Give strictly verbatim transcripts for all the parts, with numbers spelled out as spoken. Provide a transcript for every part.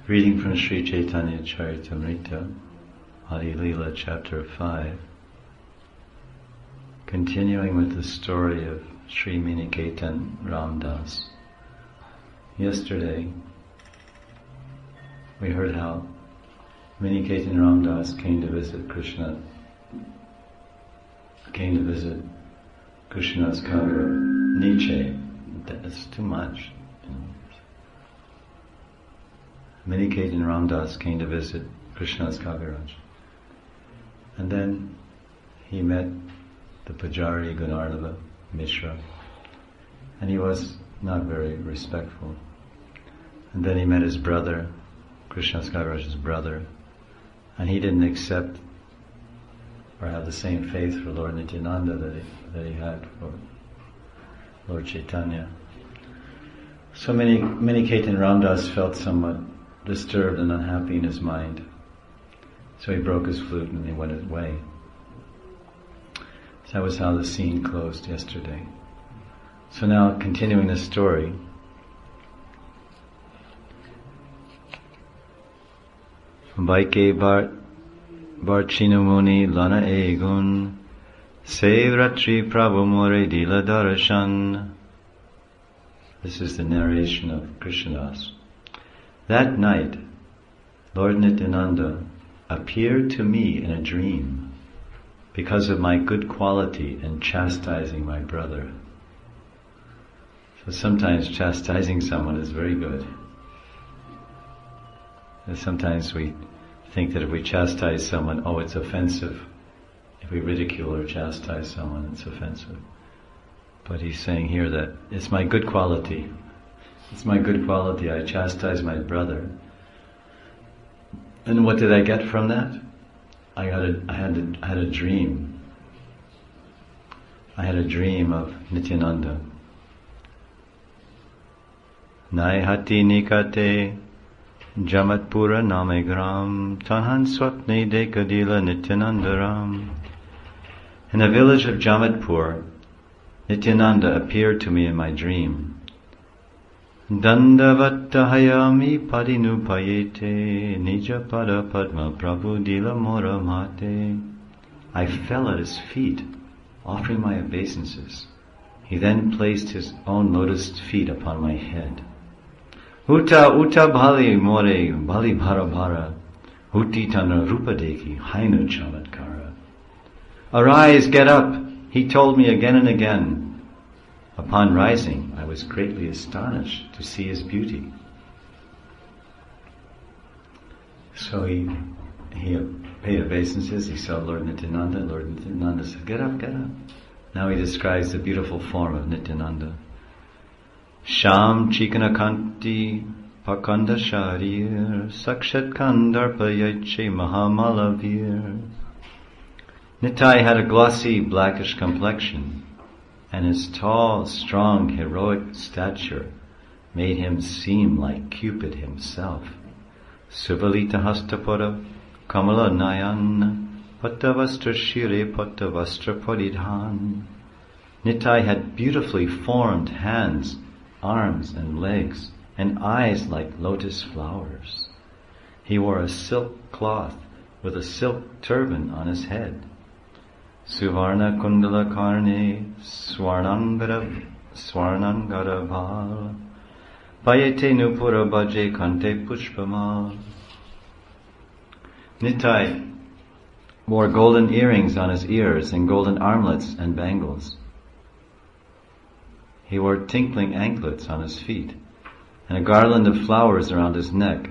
Reading from Sri Chaitanya Charitamrita, Adi Leela, chapter five, continuing with the story of Sri Miniketan Ramdas. Yesterday, we heard how Miniketan Ramdas came to visit Krishna, came to visit Krishna's Kagura, Nietzsche. That's too much. Miniketan Ramdas came to visit Krishna's Kaviraj. And then he met the Pujari Gunarnava Mishra, and he was not very respectful. And then he met his brother, Krishna's Kaviraj's brother, and he didn't accept or have the same faith for Lord Nityananda that he, that he had for Lord Chaitanya. So many, Miniketan Ramdas felt somewhat disturbed and unhappy in his mind. So he broke his flute and he went his way. So that was how the scene closed yesterday. So now, continuing the story, Vaike Bart Barchinamuni Lana Egun Sevratri Prabhu More Dila Darashan. This is the narration of Krishnadas. That night, Lord Nityananda appeared to me in a dream because of my good quality in chastising my brother. So sometimes chastising someone is very good. And sometimes we think that if we chastise someone, oh, it's offensive. If we ridicule or chastise someone, it's offensive. But he's saying here that it's my good quality. It's my good quality. I chastise my brother. And what did I get from that? I had a, I had a, I had a dream. I had a dream of Nityananda. Naihati nikate Jamatpura namegram Tanhan swapne dekadila Nityanandaram. In the village of Jamatpur, Nityananda appeared to me in my dream. Dandavattahayami padinupayete Nija pada padma prabhu dila mora mate. I fell at his feet, offering my obeisances. He then placed his own lotus feet upon my head. Uta uta bhali more bhali bhara bhara Uti tana rupadeki hainu chamatkara. Arise, get up, he told me again and again. Upon rising, I was greatly astonished to see his beauty. So he he paid obeisances, he saw Lord Nityananda, Lord Nityananda said, get up, get up. Now he describes the beautiful form of Nityananda. Sham chikanakanti pakanda sharir sakshat kandarpa yache mahamalavir. Nitai had a glossy blackish complexion, and his tall, strong, heroic stature made him seem like Cupid himself. Suvalita hastapura kamala nayan patavastra shire patavastra paridhan. Nitai had beautifully formed hands, arms and legs, and eyes like lotus flowers. He wore a silk cloth with a silk turban on his head. Suvarna kundala karne swarnangara swarnangara bhal Payete nupura bhaje kante pushpamal. Nitai wore golden earrings on his ears and golden armlets and bangles. He wore tinkling anklets on his feet and a garland of flowers around his neck.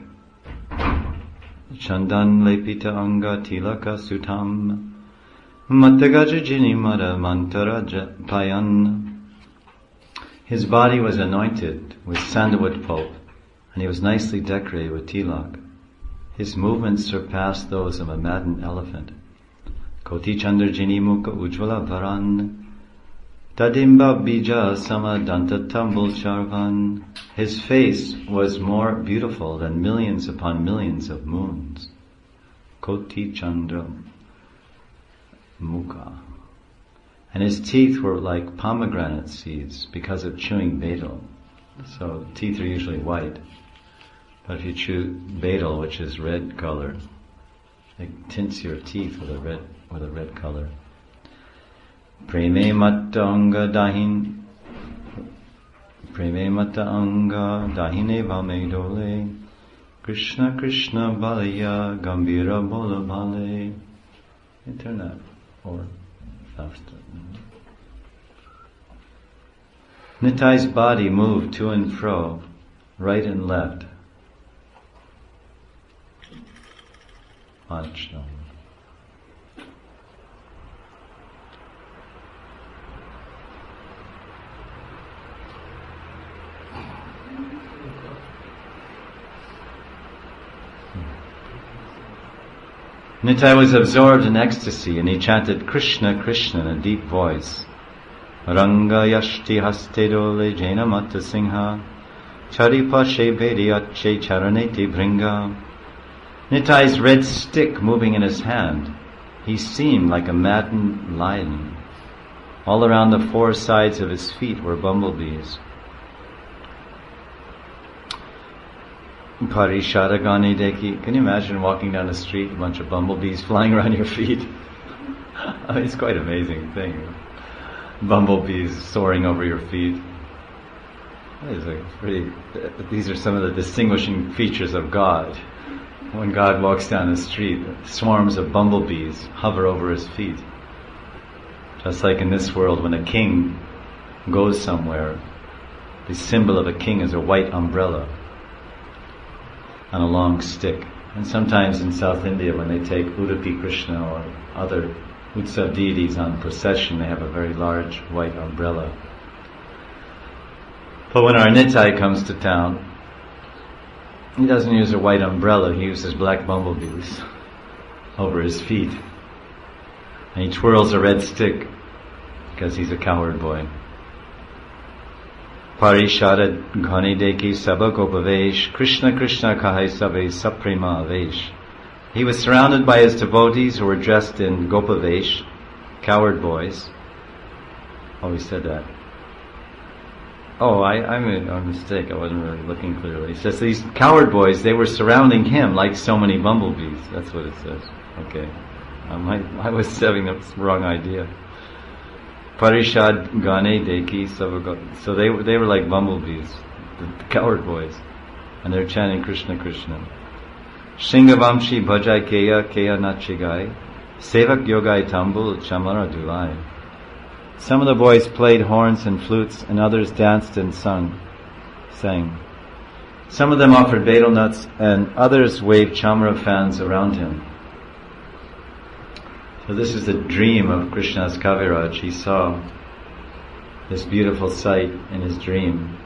Chandan lepita anga tilaka sutam Mattagajajini mada mantara payan. His body was anointed with sandalwood pulp, and he was nicely decorated with tilak. His movements surpassed those of a maddened elephant. Koti chandrajini mukha ujvala varan Tadimba bija sama danta tambul charvan. His face was more beautiful than millions upon millions of moons. Koti chandra mukha. And his teeth were like pomegranate seeds because of chewing betel. So teeth are usually white. But if you chew betel, which is red color, it tints your teeth with a red with a red color. Preme matta anga dahin Preme matta anga dahine vame dole Krishna Krishna balaya gambira bola bale. You turn that or faster. Nitai's body moved to and fro, right and left. Achna. Nitai was absorbed in ecstasy and he chanted Krishna Krishna in a deep voice. Ranga yashti haste dole jena matta singha charipa she bediyache charaneti bringa. Nitai's red stick moving in his hand, he seemed like a maddened lion. All around the four sides of his feet were bumblebees. Parishadagani deki. Can you imagine walking down the street, a bunch of bumblebees flying around your feet? I mean, it's quite an amazing thing. Bumblebees soaring over your feet. It's like pretty, these are some of the distinguishing features of God. When God walks down the street, swarms of bumblebees hover over his feet. Just like in this world, when a king goes somewhere, the symbol of a king is a white umbrella on a long stick. And sometimes in South India, when they take Udupi Krishna or other Utsav deities on procession, they have a very large white umbrella. But when our Nitai comes to town, he doesn't use a white umbrella, he uses black bumblebees over his feet. And he twirls a red stick because he's a cowherd boy. Parishada Ghani Deki Sabha Gopavesh Krishna Krishna Kahai Sabe Saprema Avesh. He was surrounded by his devotees who were dressed in Gopavesh, cowherd boys. Oh, he said that. Oh, I, I made a mistake. I wasn't really looking clearly. It says these cowherd boys, they were surrounding him like so many bumblebees. That's what it says. Okay. I, might, I was having the wrong idea. Parishad Gane Deki Savagot. So they were, they were like bumblebees, the, the cowherd boys. And they're chanting Krishna Krishna. Shingavamshi Bhajai Keya Keya Nachigai Sevak Yogai Tambul Chamara Dulai. Some of the boys played horns and flutes, and others danced and sung, sang. Some of them offered betel nuts, and others waved chamara fans around him. So this is the dream of Krishna's Kaviraj. He saw this beautiful sight in his dream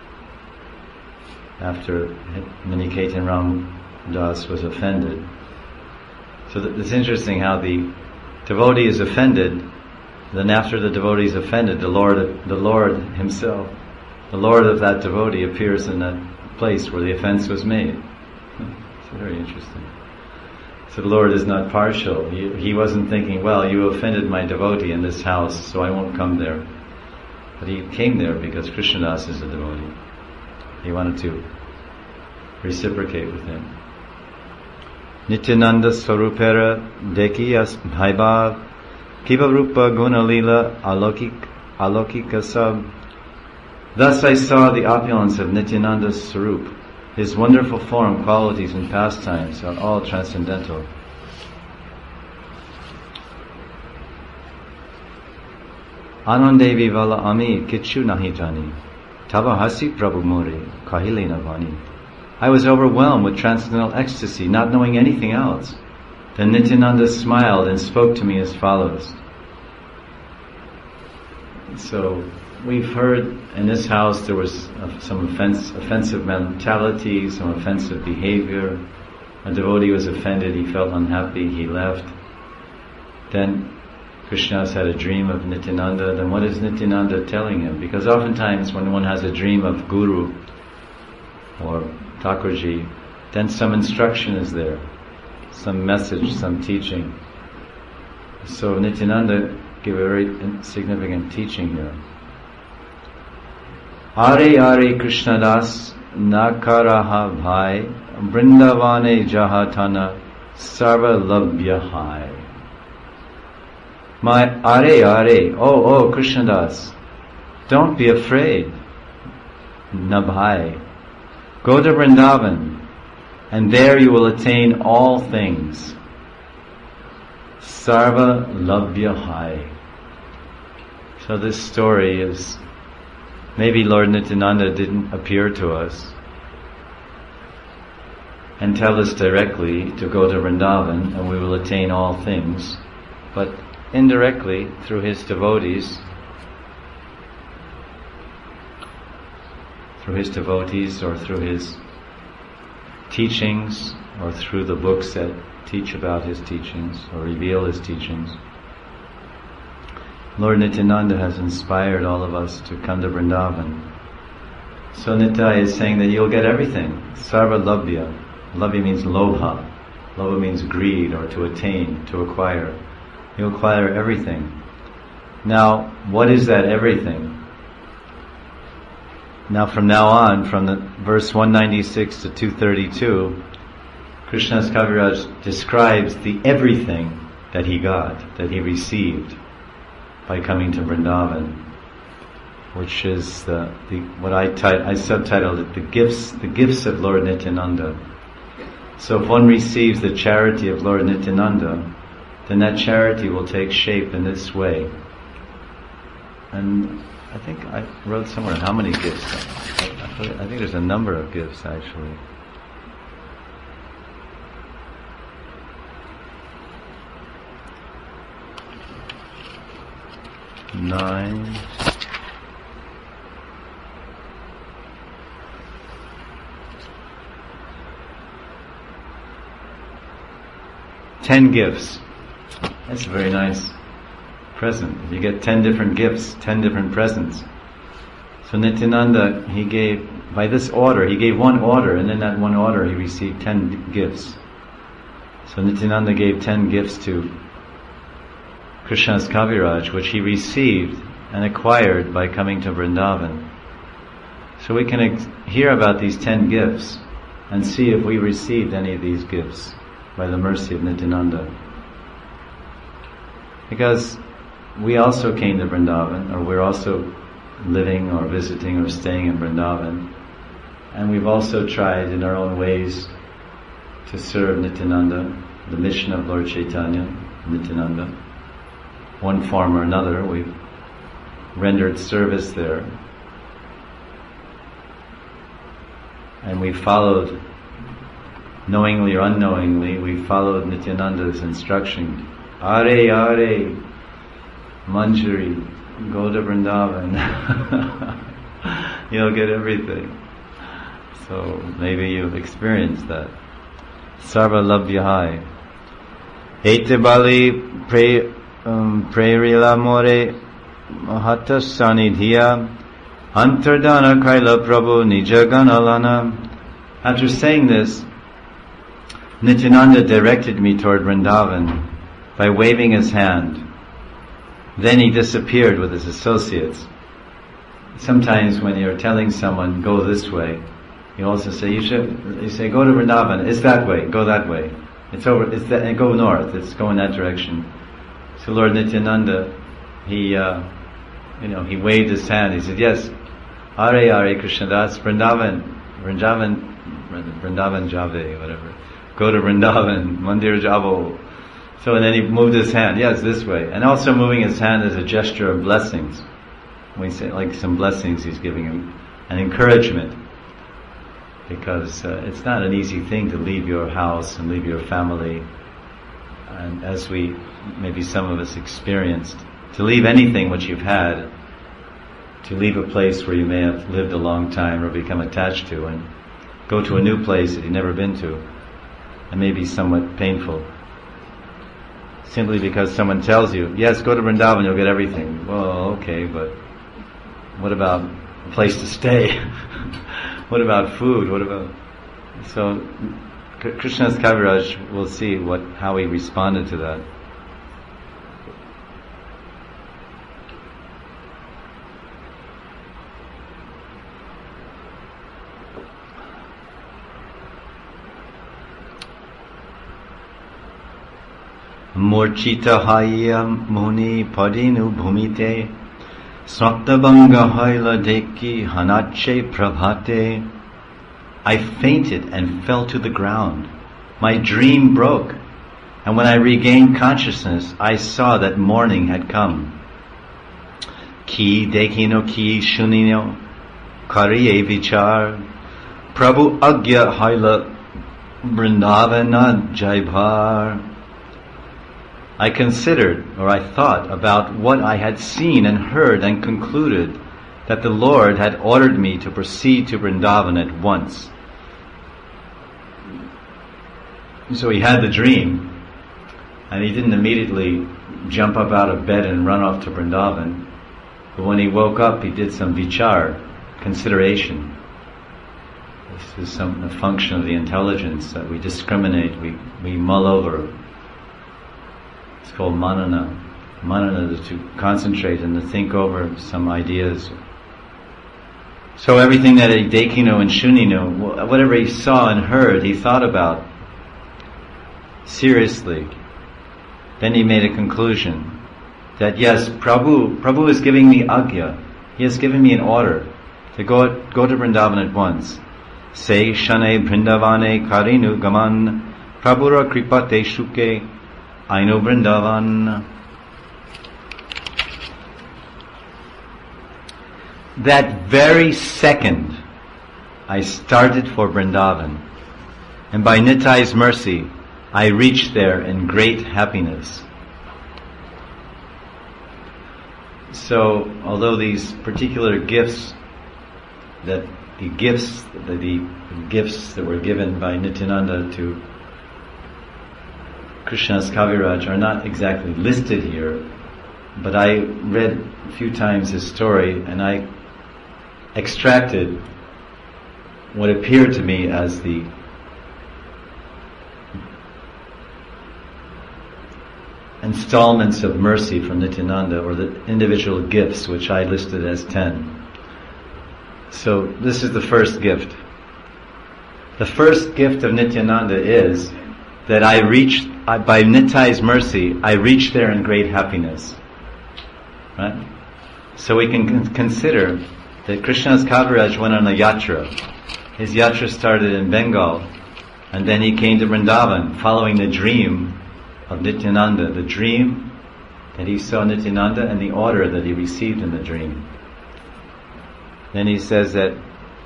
after Maniketan Ram Das was offended. So th- it's interesting how the devotee is offended. Then after the devotee is offended, the Lord, the Lord himself, the Lord of that devotee appears in that place where the offense was made. It's very interesting. So the Lord is not partial. He, he wasn't thinking, well, you offended my devotee in this house, so I won't come there. But he came there because Krishnadas is a devotee. He wanted to reciprocate with him. Nityananda Swarupera Dekiyas Bhaibhav Kiva Rupa Guna Lila Alokik Alokika Sab. Thus I saw the opulence of Nityananda's Swarup. His wonderful form, qualities and pastimes are all transcendental. Anandevi vala ami kichu nahi jani tava hasi prabhu more kahile navani. I was overwhelmed with transcendental ecstasy, not knowing anything else. Then Nityananda smiled and spoke to me as follows. So we've heard in this house there was some offense, offensive mentality, some offensive behavior. A devotee was offended, he felt unhappy, he left. Then Krishnadas had a dream of Nityananda. Then what is Nityananda telling him? Because oftentimes when one has a dream of Guru or Thakurji, then some instruction is there, some message, some teaching. So Nityananda gave a very significant teaching here. Are Are Krishnadas nakaraha bhai, Vrindavane jahatana, sarva labhya hai. My are are, oh oh Krishnadas, don't be afraid, Nabhai. Go to Vrindavan, and there you will attain all things. Sarva labhya hai. So this story is, maybe Lord Nityananda didn't appear to us and tell us directly to go to Vrindavan and we will attain all things, but indirectly through his devotees, through his devotees or through his teachings or through the books that teach about his teachings or reveal his teachings, Lord Nityananda has inspired all of us to come to Vrindavan. So Nitai is saying that you'll get everything. Sarva labhya. Labhya means lobha. Lobha means greed or to attain, to acquire. You'll acquire everything. Now, what is that everything? Now from now on, from the verse one ninety-six to two thirty-two, Krishnadas Kaviraj describes the everything that he got, that he received by coming to Vrindavan, which is the, the what I tit- I subtitled it, the gifts, the gifts of Lord Nityananda. So if one receives the charity of Lord Nityananda, then that charity will take shape in this way. And I think I wrote somewhere how many gifts. I, I think there's a number of gifts actually. Nine. Ten gifts. That's a very nice present. You get ten different gifts, ten different presents. So Nityananda, he gave, by this order, he gave one order, and in that one order he received ten gifts. So Nityananda gave ten gifts to Krishnadas Kaviraj, which he received and acquired by coming to Vrindavan. So we can ex- hear about these ten gifts and see if we received any of these gifts by the mercy of Nityananda. Because we also came to Vrindavan, or we're also living or visiting or staying in Vrindavan, and we've also tried in our own ways to serve Nityananda, the mission of Lord Chaitanya, Nityananda. One form or another, we've rendered service there. And we followed, knowingly or unknowingly, we followed Nityananda's instruction. Are, are, Manjari, go to Vrindavan. You'll get everything. So maybe you've experienced that. Sarva labhyahai. Ete bali pre... Um, Prerila more mahata sanidhiya antardana kaila prabhu nijaganalana. After saying this, Nityananda directed me toward Vrindavan by waving his hand. Then he disappeared with his associates. Sometimes when you're telling someone, go this way, you also say, you should, you say, go to Vrindavan, it's that way, go that way. It's over, it's that, go north, it's go in that direction. So Lord Nityananda, he, uh, you know, he waved his hand. He said, "Yes, Are Are Krishnadas, Vrindavan, Vrindavan, Vrindavan Jave, whatever. Go to Vrindavan, Mandir Javo." So and then he moved his hand. Yes, this way, and also moving his hand as a gesture of blessings. We say like some blessings he's giving him, an encouragement, because uh, it's not an easy thing to leave your house and leave your family. And as we, maybe some of us experienced, to leave anything which you've had, to leave a place where you may have lived a long time or become attached to, and go to a new place that you've never been to, and may be somewhat painful. Simply because someone tells you, yes, go to Vrindavan, you'll get everything. Well, okay, but what about a place to stay? What about food? What about... So, Krishnadas Kaviraj, we'll see what how he responded to that. Murchita haya muni padinu bhumite Snaktabanga haila deki hanache prabhate. I fainted and fell to the ground. My dream broke. And when I regained consciousness, I saw that morning had come. Ki dekino ki shunino kariye vichar Prabhu agya haila Vrindavana jaibhar. I considered, or I thought, about what I had seen and heard and concluded that the Lord had ordered me to proceed to Vrindavan at once. So he had the dream, and he didn't immediately jump up out of bed and run off to Vrindavan. But when he woke up, he did some vichar, consideration. This is some a function of the intelligence that we discriminate, we, we mull over. It's called manana. Manana is to concentrate and to think over some ideas. So everything that Dekino and Shunino, whatever he saw and heard, he thought about seriously. Then he made a conclusion that yes, Prabhu, Prabhu is giving me agya. He has given me an order to go go to Vrindavan at once. Say shane Vrindavane karinu gaman Prabhura kripate shuke aino Vrindavan. That very second, I started for Vrindavan, and by Nitai's mercy, I reached there in great happiness. So, although these particular gifts, that the gifts, the, the gifts that were given by Nityananda to Krishna's Kaviraj are not exactly listed here, but I read a few times his story and I extracted what appeared to me as the installments of mercy from Nityananda, or the individual gifts, which I listed as ten. So this is the first gift. The first gift of Nityananda is that I reached, I, by Nitai's mercy, I reached there in great happiness. Right? So we can con- consider that Krishna's Kaviraj went on a yatra. His yatra started in Bengal, and then he came to Vrindavan, following the dream of Nityananda, the dream that he saw Nityananda and the order that he received in the dream. Then he says that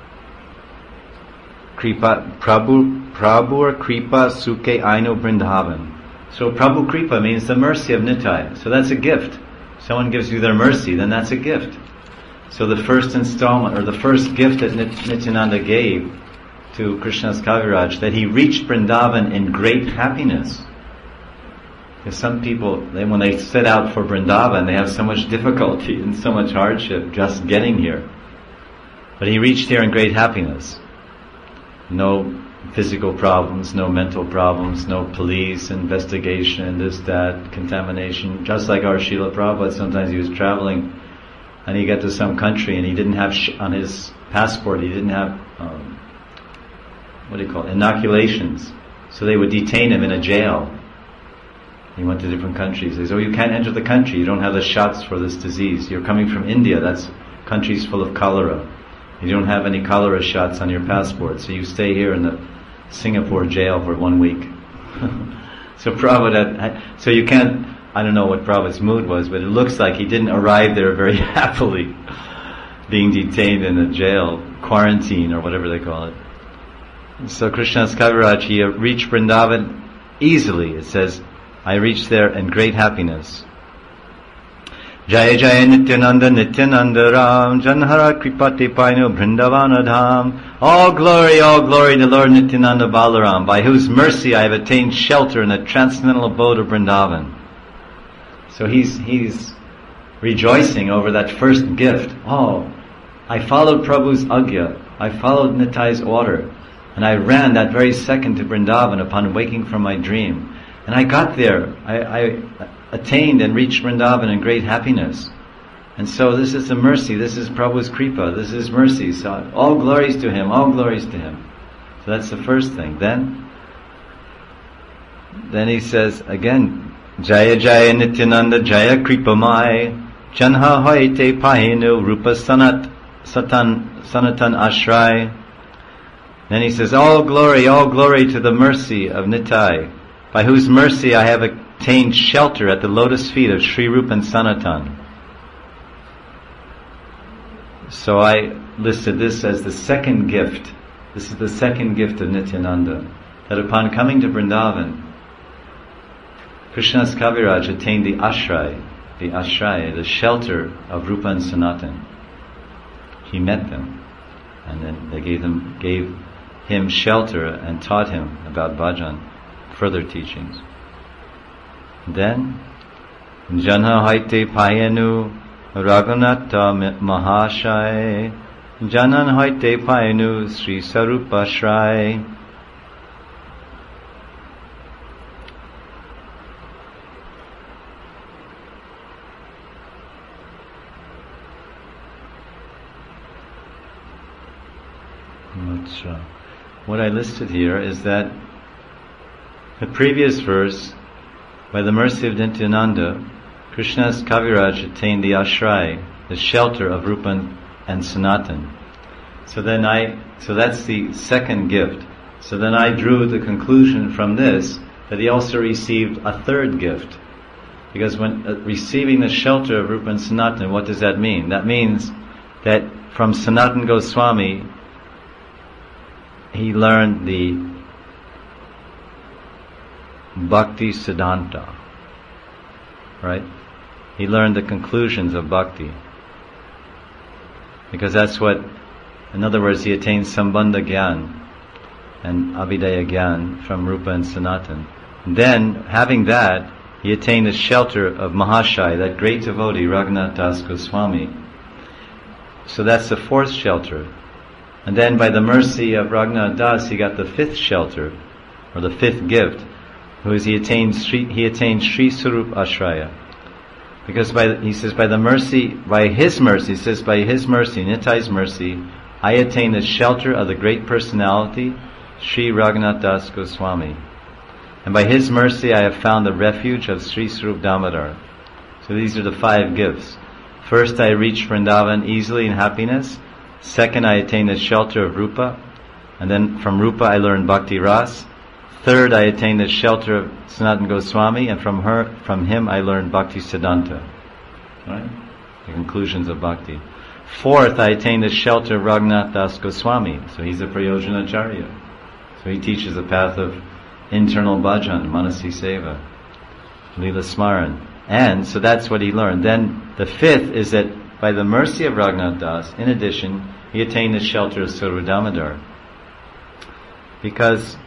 Kripa, Prabhu, Prabhu Kripa Suke Aino Vrindavan. So Prabhu Kripa means the mercy of Nitai. So that's a gift. Someone gives you their mercy, then that's a gift. So the first installment, or the first gift that Nityananda gave to Krishna's Kaviraj, that he reached Vrindavan in great happiness. Because some people, they, when they set out for Vrindavan, they have so much difficulty and so much hardship just getting here. But he reached here in great happiness. No physical problems, no mental problems, no police investigation, this, that, contamination. Just like our Srila Prabhupada, sometimes he was traveling and he got to some country and he didn't have, sh- on his passport, he didn't have, um, what do you call it, inoculations. So they would detain him in a jail. He went to different countries. They said, oh, you can't enter the country, you don't have the shots for this disease. You're coming from India, that's countries full of cholera. You don't have any cholera shots on your passport, so you stay here in the Singapore jail for one week. So Prabhupada, so you can't, I don't know what Prabhupada's mood was, but it looks like he didn't arrive there very happily, being detained in a jail, quarantine or whatever they call it. So Krishna's Kaviraj, he reached Vrindavan easily. It says, I reached there in great happiness. Jaya Jaya Nityananda Nityananda Ram Janhara Kripate Paino Vrindavana Dham. All glory, all glory to Lord Nityananda Balaram, by whose mercy I have attained shelter in the transcendental abode of Vrindavan. So he's he's rejoicing over that first gift. Oh, I followed Prabhu's agya. I followed Nitai's order. And I ran that very second to Vrindavan upon waking from my dream. And I got there. I, I attained and reached Vrindavan in great happiness. And so this is the mercy. This is Prabhu's kripa. This is mercy. So all glories to him. All glories to him. So that's the first thing. Then, then he says again, Jaya Jaya Nityananda Jaya Kripamai Janha Hoite Pahinu Rupa Sanat Satan Sanatan Ashray. Then he says, all glory, all glory to the mercy of Nitai, by whose mercy I have attained shelter at the lotus feet of Sri Rupa and Sanatan. So I listed this as the second gift. This is the second gift of Nityananda, that upon coming to Vrindavan, Krishnadas Kaviraj attained the ashray, the ashray, the shelter of Rupa and Sanatan. He met them, and then they gave them, gave him shelter and taught him about bhajan, further teachings. Then, Janha Haite Payenu Raghunatha Mahashai Janan Haite Payenu Sri Sarupa Shrai. What I listed here is that the previous verse, by the mercy of Nityananda, Krishnadas Kaviraj attained the ashray, the shelter of Rupa and Sanatan. So then I, so that's the second gift. So then I drew the conclusion from this that he also received a third gift. Because when uh, receiving the shelter of Rupa and Sanatan, what does that mean? That means that from Sanatan Goswami, he learned the Bhakti Siddhanta, right? He learned the conclusions of Bhakti. Because that's what, in other words, he attained Sambandha Gyan and Abhidaya Gyan from Rupa and Sanatan. Then, having that, he attained the shelter of Mahashai, that great devotee, Raghunath Das Goswami. So that's the fourth shelter. And then by the mercy of Raghunath Das, he got the fifth shelter, or the fifth gift, who is he attained Sri, he attained Sri Sarup Ashraya. Because by the, he says, by the mercy, by his mercy, he says, by his mercy, Nitai's mercy, I attained the shelter of the great personality, Sri Raghunath Das Goswami. And by his mercy, I have found the refuge of Sri Sarup Damodar. So these are the five gifts. First, I reached Vrindavan easily in happiness. Second, I attained the shelter of Rupa, and then from Rupa I learned Bhakti Ras. Third, I attained the shelter of Sanatan Goswami, and from her, from him I learned Bhakti Siddhanta. Right? The conclusions of Bhakti. Fourth, I attained the shelter of Raghunath Das Goswami, so he's a Prayojanacharya. So he teaches the path of internal bhajan, Manasi Seva, Lila Smaran. And so that's what he learned. Then the fifth is that by the mercy of Raghunath Das, in addition, he attained the shelter of Saru Damodar. Because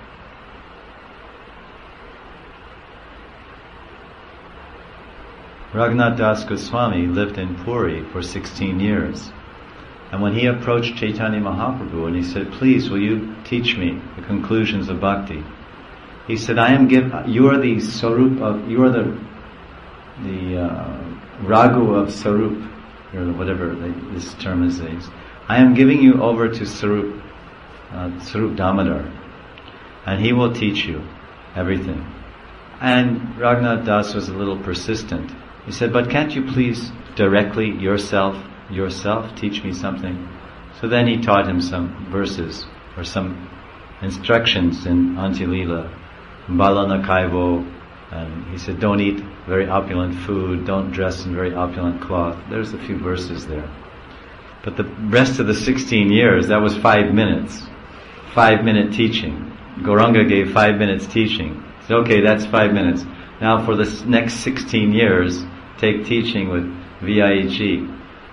Raghunath Das Goswami lived in Puri for sixteen years. And when he approached Chaitanya Mahaprabhu and he said, please, will you teach me the conclusions of bhakti? He said, I am give, you are the Sarup of, you are the, the uh, Raghu of Sarup, or whatever they, this term is. I am giving you over to Sarup, uh, Sarup Damodar, and he will teach you everything. And Raghunath Das was a little persistent. He said, but can't you please directly yourself, yourself teach me something? So then he taught him some verses, or some instructions in Antilila, Balana Kaivo, and he said, don't eat very opulent food, don't dress in very opulent cloth. There's a few verses there. But the rest of the sixteen years, that was five minutes. Five minute teaching. Gauranga gave five minutes teaching. So okay, that's five minutes. Now for the next sixteen years, take teaching with V I H E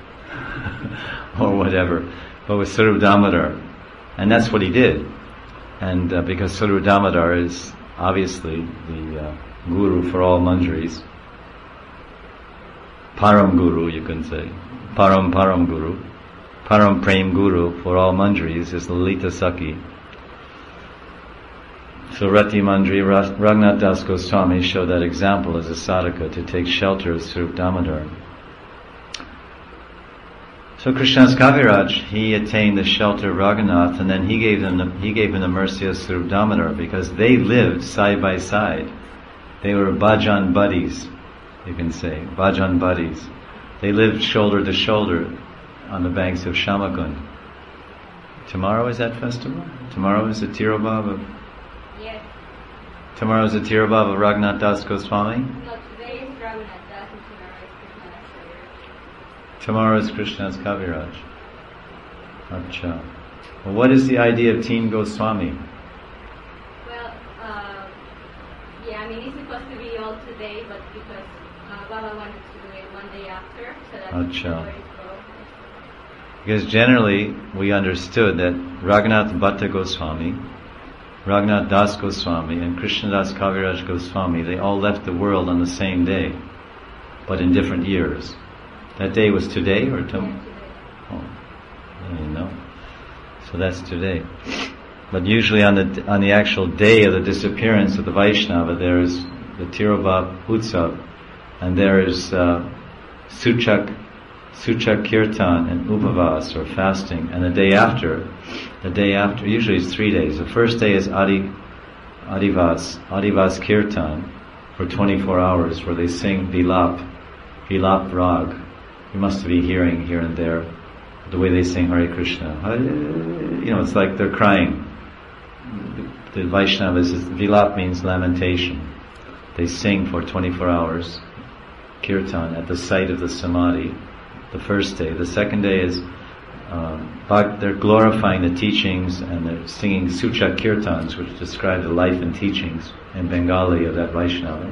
or whatever, but with Sarup Damodar. And that's what he did. And uh, because Sarup Damodar is obviously the uh, guru for all manjaris, Param Guru, you can say. Param Param Guru. Param Prem Guru for all manjaris is Lalita Sakhi. So Rati Mandri, Raghunath Das Goswami showed that example as a sadhaka to take shelter of Sarup Damodar. So Krishnadas Kaviraj, he attained the shelter of Raghunath, and then he gave them the, he gave him the mercy of Sarup Damodar, because they lived side by side. They were bhajan buddies, you can say, bhajan buddies. They lived shoulder to shoulder on the banks of Shamakund. Tomorrow is that festival? Tomorrow is the Tirobhav of... Yes. Tomorrow is the Tirobhav of Raghunath Das Goswami? No, today is Raghunath Das and tomorrow is Krishnadas Kaviraj. Tomorrow is Krishna's Kaviraj. Acha. Well, what is the idea of Teen Goswami? Well, uh, yeah, I mean, it's supposed to be all today, but because uh, Baba wanted to do it one day after, so that's Acha. where it goes. Because generally we understood that Raghunath Bhatta Goswami, Raghunath Das Goswami and Krishnadas Kaviraj Goswami, they all left the world on the same day, but in different years. That day was today or tomorrow? Oh, I didn't know. So that's today. But usually on the on the actual day of the disappearance of the Vaishnava, there is the Tirobhav Utsav, and there is uh, Suchak, Suchak Kirtan and Upavas, or fasting. And the day after, the day after, usually it's three days. The first day is Adi, Adivas, Adivas Kirtan for twenty-four hours, where they sing Vilap, Vilap Rag. You must be hearing here and there the way they sing Hare Krishna. Hare, you know, it's like they're crying. The, the Vaishnavas, Vilap means lamentation. They sing for twenty-four hours, Kirtan, at the site of the Samadhi, the first day. The second day is, um, they're glorifying the teachings and they're singing Sucha Kirtans, which describe the life and teachings in Bengali of that Vaishnava.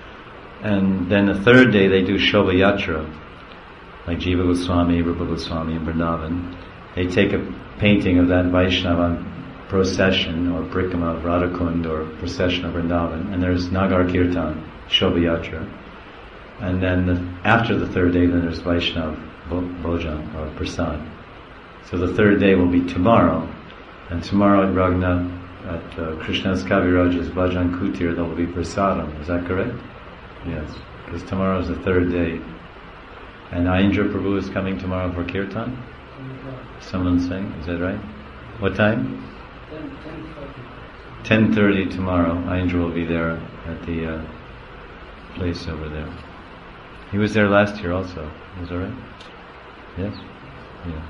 And then the third day they do Shobha Yatra, like Jiva Goswami, Rupa Goswami in Vrindavan. They take a painting of that Vaishnava procession or Brikama of Radhakund or procession of Vrindavan, and there's Nagar Kirtan, Shobha Yatra. And then the, after the third day, then there's Vaishnav Bhojan or Prasad. So the third day will be tomorrow, and tomorrow at Raghunath, at uh, Krishna's Kaviraj's Bhajan Kutir, there will be Prasadam. Is that correct? Yes, because tomorrow is the third day. And Ayendra Prabhu is coming tomorrow for Kirtan? Someone's saying, is that right? What time? ten thirty tomorrow. Ayendra will be there at the uh, place over there. He was there last year also. Is that right? Yes? Yeah.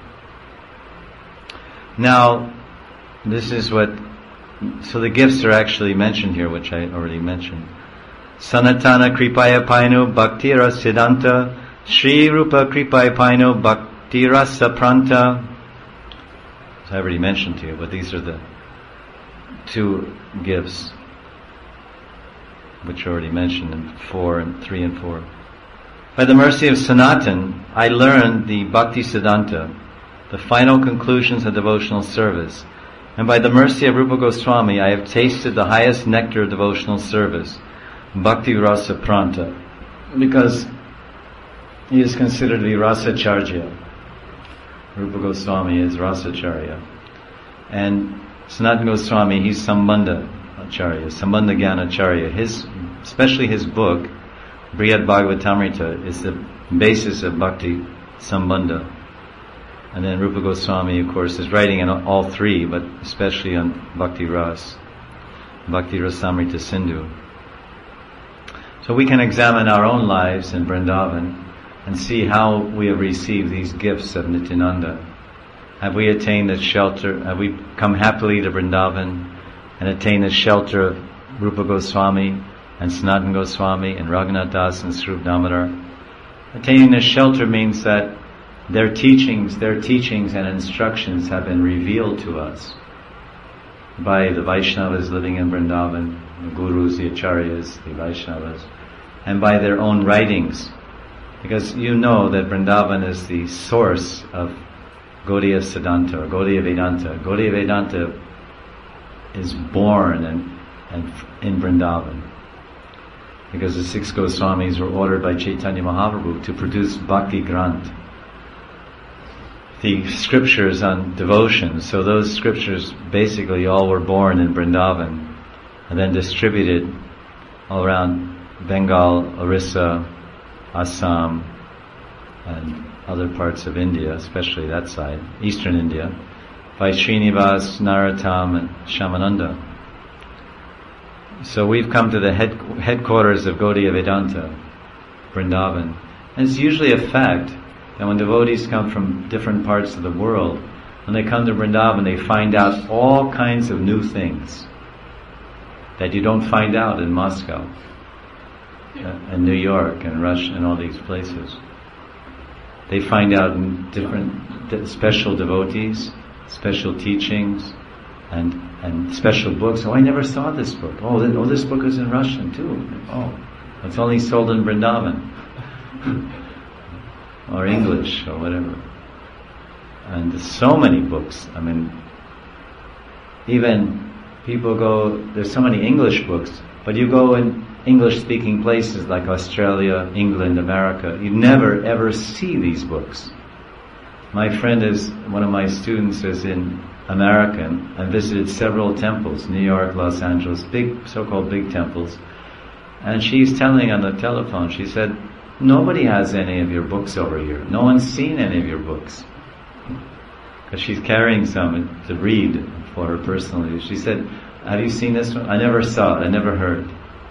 Now, this is what... So the gifts are actually mentioned here, which I already mentioned. Sanatana Kripaya Paino Bhakti Rasidanta Shri Rupa Kripaya Paino Bhakti Rasa Pranta. So I already mentioned to you, but these are the two gifts which I already mentioned in four and three and four. By the mercy of Sanatan, I learned the Bhakti Siddhanta, the final conclusions of devotional service. And by the mercy of Rupa Goswami, I have tasted the highest nectar of devotional service, Bhakti Rasa Pranta, because he is considered to be Rasacharya. Rupa Goswami is Rasacharya. And Sanatana Goswami, he's Sambandha Acharya, Sambandha Gyana Acharya. His, especially his book, Brihad Bhagavatamrita, is the basis of Bhakti Sambandha. And then Rupa Goswami, of course, is writing on all three, but especially on Bhakti Ras, Bhakti Rasamrita Sindhu. So we can examine our own lives in Vrindavan and see how we have received these gifts of Nityananda. Have we attained the shelter, have we come happily to Vrindavan and attained the shelter of Rupa Goswami and Sanatana Goswami and Raghunath Das and Swarup Damodar? Attaining the shelter means that their teachings, their teachings and instructions have been revealed to us by the Vaishnavas living in Vrindavan, the Gurus, the Acharyas, the Vaishnavas, and by their own writings. Because you know that Vrindavan is the source of Gaudiya Siddhanta or Gaudiya Vedanta. Gaudiya Vedanta is born and, and in Vrindavan. Because the six Goswamis were ordered by Chaitanya Mahaprabhu to produce Bhakti Granth, the scriptures on devotion. So those scriptures basically all were born in Vrindavan and then distributed all around Bengal, Orissa, Assam, and other parts of India, especially that side, eastern India, by Srinivas, Narottam, and Shamananda. So we've come to the head, headquarters of Gaudiya Vedanta, Vrindavan. And it's usually a fact that when devotees come from different parts of the world, when they come to Vrindavan, they find out all kinds of new things that you don't find out in Moscow, uh, and New York, and Russia, and all these places. They find out different, d- special devotees, special teachings, and and special books. Oh, I never saw this book. Oh, th- oh, this book is in Russian too. Oh, it's only sold in Vrindavan, or English, or whatever. And there's so many books. I mean, even people go, there's so many English books, but you go in English-speaking places like Australia, England, America, you never ever see these books. My friend is, one of my students is in America and visited several temples, New York, Los Angeles, big, so-called big temples. And she's telling on the telephone, she said, nobody has any of your books over here. No one's seen any of your books. Because she's carrying some to read for her personally. She said, have you seen this one? I never saw it, I never heard.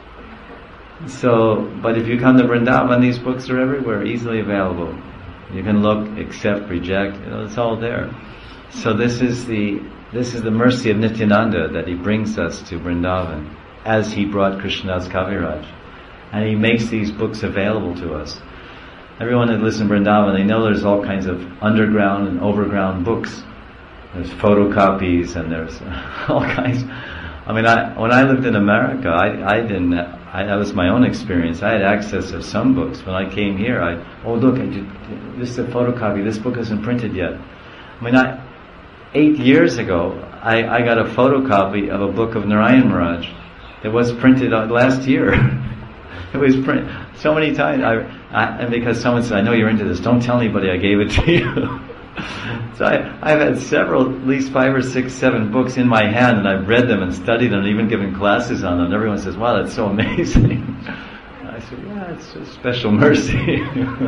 So, but if you come to Vrindavan, these books are everywhere, easily available. You can look, accept, reject, you know, it's all there. So this is the this is the mercy of Nityananda, that he brings us to Vrindavan, as he brought Krishnadas Kaviraj. And he makes these books available to us. Everyone that lives in Vrindavan, they know there's all kinds of underground and overground books. There's photocopies and there's all kinds. I mean, I, when I lived in America, I, I didn't, I, that was my own experience. I had access to some books. When I came here, I, oh look, I did, this is a photocopy, this book isn't printed yet. I mean, I, eight years ago, I, I got a photocopy of a book of Narayan Maharaj that was printed last year. It was printed so many times. I, I, and because someone said, I know you're into this, don't tell anybody I gave it to you. So I, I've had several, at least five or six, seven books in my hand, and I've read them and studied them and even given classes on them. And everyone says, wow, that's so amazing. I said, yeah, it's a special mercy.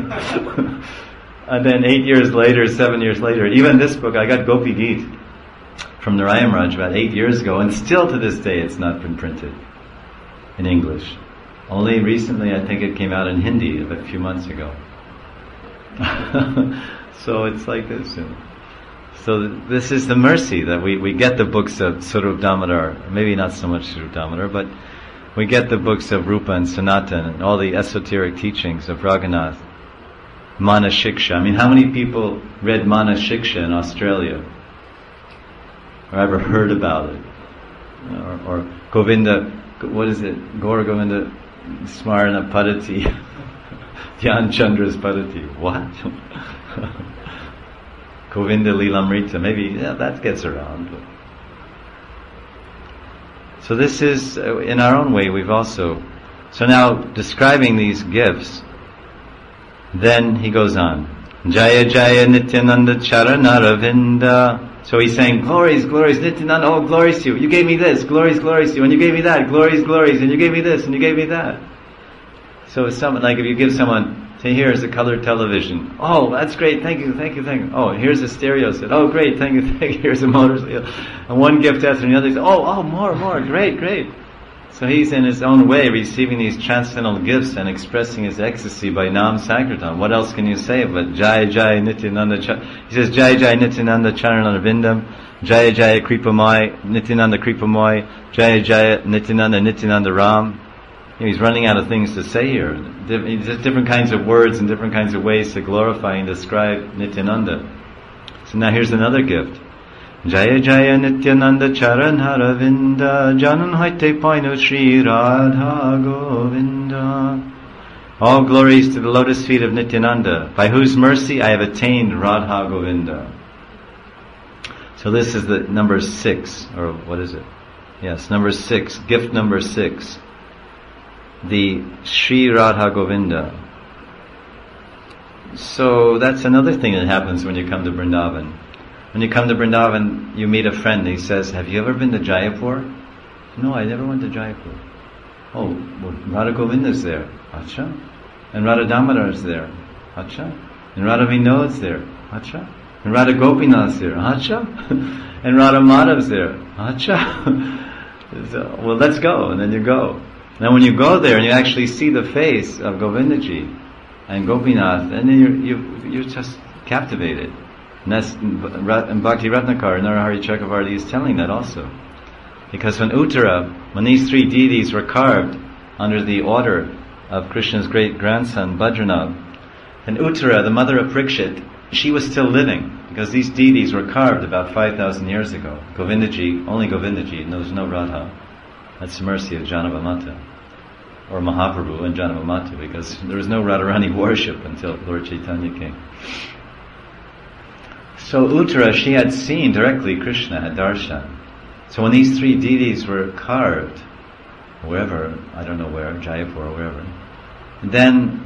And then eight years later, seven years later, even this book, I got Gopi Geet from Narayan Maharaj about eight years ago, and still to this day it's not been printed in English. Only recently, I think it came out in Hindi a few months ago. So it's like this. You know. So this is the mercy that we, we get the books of Swarup Damodar, maybe not so much Swarup Damodar, but we get the books of Rupa and Sanatan and all the esoteric teachings of Raghunath. Mana Shiksha. I mean, how many people read Mana Shiksha in Australia? Or ever heard about it? Or, or Govinda, what is it? Gaura Govinda Smarana Padati. Dhyan Chandra's Padati. What? Govinda Lilamrita. Maybe, yeah, that gets around. But. So this is, uh, in our own way, we've also... So now, describing these gifts, then he goes on. Jaya Jaya Nityananda Charanaravinda. So he's saying, glories, glories, Nityananda, oh, glories to you. You gave me this, glories, glories to you. And you gave me that, glories, glories. And you gave me this, and you gave me that. So if someone, like if you give someone, say, here's a color television. Oh, that's great, thank you, thank you, thank you. Oh, here's a stereo set. Oh, great, thank you, thank you. Here's a motorcycle. And one gift after another. He says, oh, oh, more, more, great, great. So he's in his own way receiving these transcendental gifts and expressing his ecstasy by Nam Sankirtan. What else can you say but Jaya Jaya Nityananda Charanarvindam? He says Jaya Jaya Nityananda Charanarvindam, Jaya Jaya Kripamai, Nityananda Kripamai, Jaya Jaya Nityananda Nityananda Ram. You know, he's running out of things to say here. Just different kinds of words and different kinds of ways to glorify and describe Nityananda. So now here's another gift. Jaya Jaya Nityananda Charanaravinda Janan Haite Painu Shri Radha Govinda. All glories to the lotus feet of Nityananda, by whose mercy I have attained Radha Govinda. So this is the number six, or what is it? Yes, number six, gift number six. The Shri Radha Govinda. So that's another thing that happens when you come to Vrindavan. When you come to Vrindavan, you meet a friend. He says, have you ever been to Jaipur? No, I never went to Jaipur. Oh, well, Radha Govinda's there. Acha. And Radha Damodar's there. Acha. And Radha Vinod's there. Acha. And Radha Gopinath's there. Acha. And Radha Madhav's there. Acha. So, well, let's go, and then you go. Now when you go there and you actually see the face of Govindaji and Gopinath, and then you're, you, you're just captivated. And that's, and Bhakti Ratnakara, Narahari Chakravarti is telling that also. Because when Uttara, when these three deities were carved under the order of Krishna's great grandson Bhadranabh, and Uttara, the mother of Parikshit, she was still living, because these deities were carved about five thousand years ago. Govindaji, only Govindaji, and there was no Radha. That's the mercy of Janavamata, or Mahaprabhu and Janavamata, because there was no Radharani worship until Lord Chaitanya came. So Uttara, she had seen directly Krishna at darshan. So when these three deities were carved, wherever, I don't know where, Jaipur or wherever, then,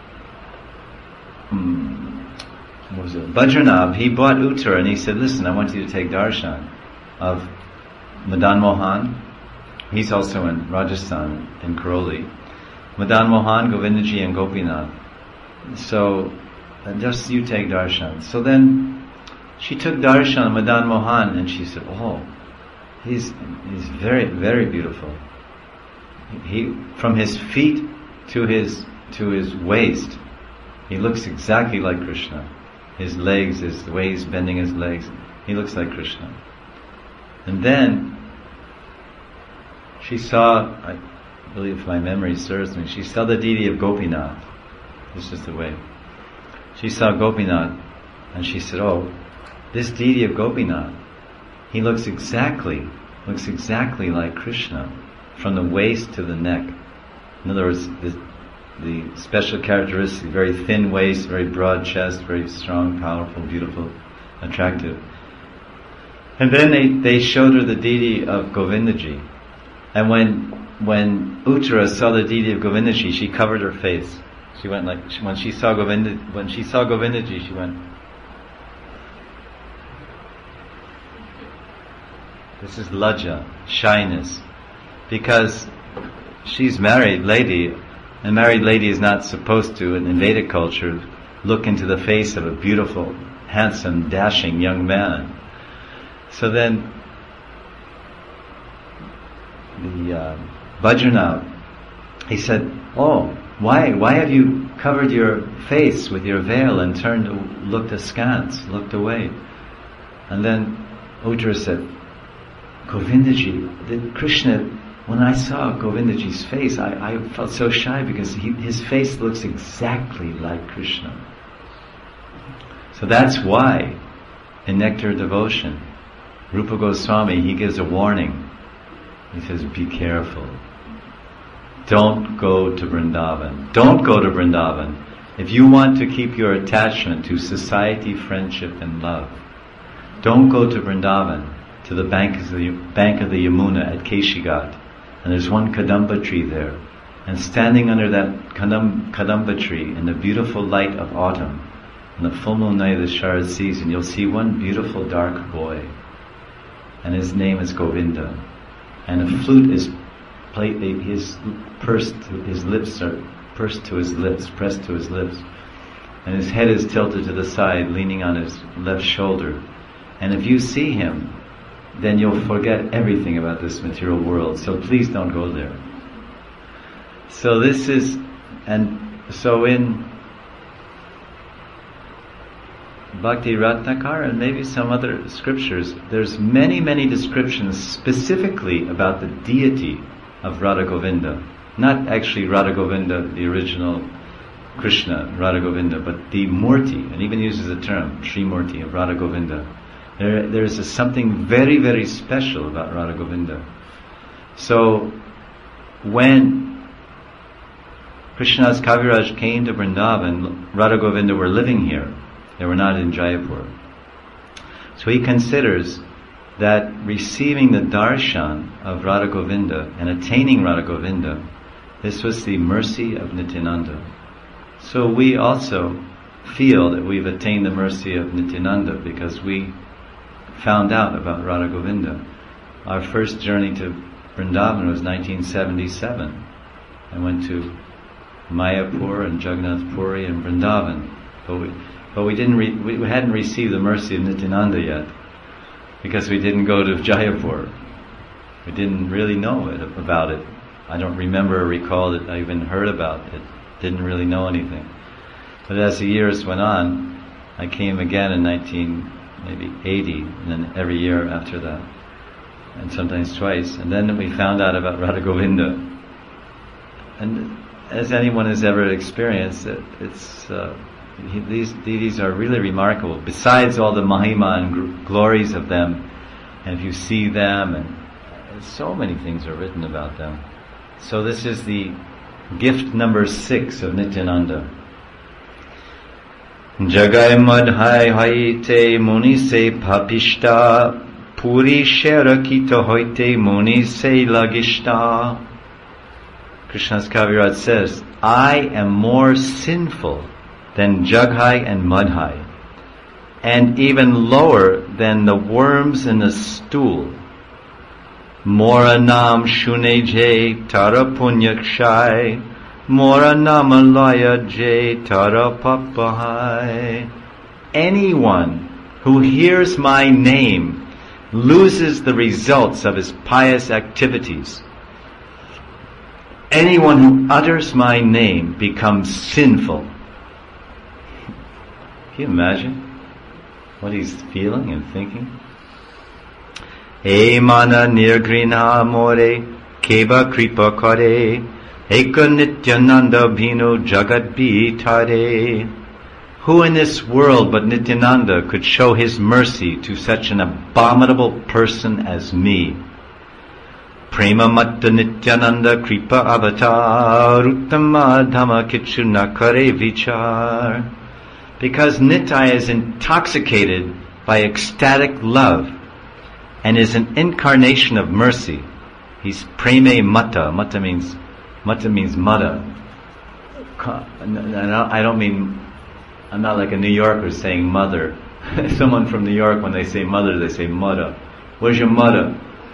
um, what was it? Bhadranabh, he bought Uttara and he said, listen, I want you to take darshan of Madan Mohan. He's also in Rajasthan, in Karoli. Madan Mohan, Govindaji and Gopinath. So, uh, just you take darshan. So then, she took darshan of Madan Mohan and she said, oh, he's, he's very, very beautiful. He, from his feet to his, to his waist, he looks exactly like Krishna. His legs, his, the way he's bending his legs, he looks like Krishna. And then, she saw, I believe if my memory serves me, she saw the deity of Gopinath. This is the way. She saw Gopinath and she said, oh, this deity of Gopinath, he looks exactly, looks exactly like Krishna, from the waist to the neck. In other words, the, the special characteristic, very thin waist, very broad chest, very strong, powerful, beautiful, attractive. And then they, they showed her the deity of Govindaji. And when when Uttara saw the deity of Govindaji, she covered her face. She went like, when she saw Govinda, when she saw Govindaji, she went. This is lajja, shyness, because she's married lady, and married lady is not supposed to, in Vedic culture, look into the face of a beautiful, handsome, dashing young man. So then, the uh, Bhadranabh, he said, oh, why, why have you covered your face with your veil and turned, looked askance, looked away? And then Uttara said, Govindaji, the Krishna, when I saw Govindaji's face, I, I felt so shy because he, his face looks exactly like Krishna. So that's why, in Nectar Devotion, Rupa Goswami, he gives a warning. He says, be careful. Don't go to Vrindavan. Don't go to Vrindavan. If you want to keep your attachment to society, friendship and love, don't go to Vrindavan, to the bank of the, bank of the Yamuna at Keshigat. And there's one Kadamba tree there. And standing under that Kadam, Kadamba tree in the beautiful light of autumn, in the full moon night of the Sharad season, you'll see one beautiful dark boy. And his name is Govinda. And a flute is played, his pursed, his lips are pursed to his lips, pressed to his lips. And his head is tilted to the side, leaning on his left shoulder. And if you see him, then you'll forget everything about this material world. So please don't go there. So this is, and so in Bhakti Ratnakara and maybe some other scriptures, there's many, many descriptions specifically about the deity of Radha Govinda. Not actually Radha Govinda, the original Krishna, Radha Govinda, but the Murti, and even uses the term Sri Murti of Radha Govinda. There, there is a, something very, very special about Radha Govinda. So, when Krishna's Kaviraj came to Vrindavan, Radha Govinda were living here. They were not in Jaipur. So he considers that receiving the darshan of Radha Govinda and attaining Radha Govinda, this was the mercy of Nityananda. So we also feel that we've attained the mercy of Nityananda because we found out about Radha Govinda. Our first journey to Vrindavan was nineteen seventy-seven. I went to Mayapur and Jagannath Puri and Vrindavan, but we, but we didn't re, we hadn't received the mercy of Nityananda yet because we didn't go to Jaipur. We didn't really know it, about it. I don't remember or recall that I even heard about it. Didn't really know anything. But as the years went on, I came again in nineteen maybe eighty, and then every year after that, and sometimes twice. And then we found out about Radha Govinda. And as anyone has ever experienced, it, it's uh, he, these deities are really remarkable. Besides all the mahima and gr- glories of them, and if you see them, and so many things are written about them. So this is the gift number six of Nityananda. Jagai madhai haite muni se papishta puri sherakita hoite muni se lagishta. Krishna's Kaviraj says, I am more sinful than Jaghai and Madhai, and even lower than the worms in the stool. Moranam shuneje tara punyakshai, Moranam alaya je tara papahai. Anyone who hears my name loses the results of his pious activities. Anyone who utters my name becomes sinful. Can you imagine what he's feeling and thinking? E mana nirgrina more keva kripa kare eka Nityananda bhino jagat bhitare. Who in this world but Nityananda could show his mercy to such an abominable person as me? Prema matta Nityananda kripa avatar uttama dhamma kichu nakare vichar. Because Nitai is intoxicated by ecstatic love and is an incarnation of mercy. He's preme matta. Matta means matta means mudda. I don't mean, I'm not like a New Yorker saying mother. Someone from New York, when they say mother, they say mudda. Where's your mudda?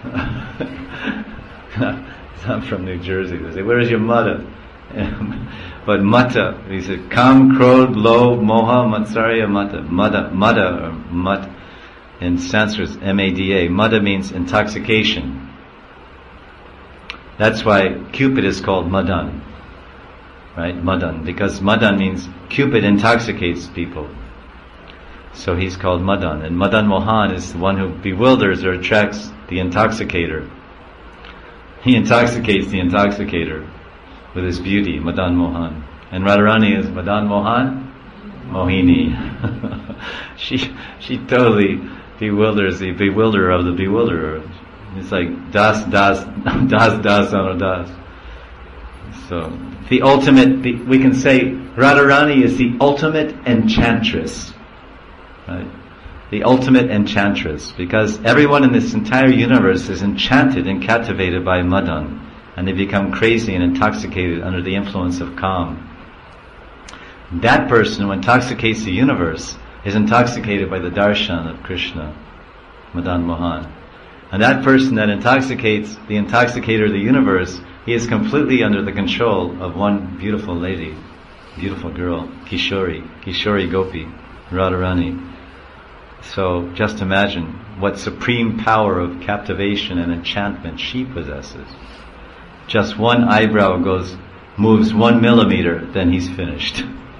I'm from New Jersey. They say, where's your mudda? But matta, he said, kam, krodh, lobh, moha, matsarya, matta. Mada, mada, or mat, in Sanskrit, M A D A. Mada means intoxication. That's why Cupid is called Madan. Right? Madan. Because Madan means Cupid intoxicates people. So he's called Madan. And Madan Mohan is the one who bewilders or attracts the intoxicator. He intoxicates the intoxicator with his beauty, Madan Mohan. And Radharani is Madan Mohan Mohini. she she totally bewilders the bewilderer of the bewilderer. It's like das das das das on das. So the ultimate, the, we can say Radharani is the ultimate enchantress, right? The ultimate enchantress, because everyone in this entire universe is enchanted and captivated by Madan, and they become crazy and intoxicated under the influence of Kam. That person who intoxicates the universe is intoxicated by the darshan of Krishna, Madan Mohan. And that person that intoxicates the intoxicator of the universe, he is completely under the control of one beautiful lady, beautiful girl, Kishori, Kishori Gopi, Radharani. So just imagine what supreme power of captivation and enchantment she possesses. Just one eyebrow goes, moves one millimeter, then he's finished.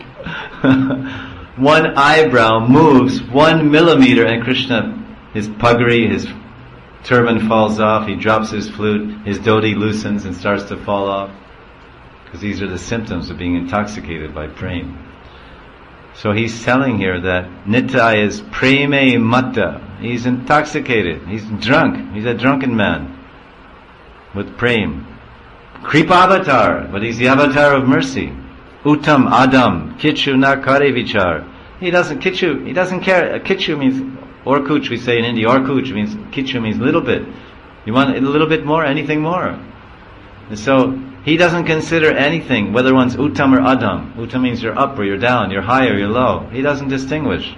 One eyebrow moves one millimeter and Krishna, his puggery, his turban falls off, he drops his flute, his dhoti loosens and starts to fall off. Because these are the symptoms of being intoxicated by prema. So he's telling here that Nitai is preme matta. He's intoxicated. He's drunk. He's a drunken man with prem. Kripa avatar, but he's the avatar of mercy. Uttam Adam Kichu na kare vichar. He doesn't Kichu. He doesn't care. Kichu means orkuch. We say in India, orkuch means Kichu means little bit. You want a little bit more? Anything more? And so he doesn't consider anything, whether one's uttam or adam. Uttam means you're up or you're down, you're high or you're low. He doesn't distinguish.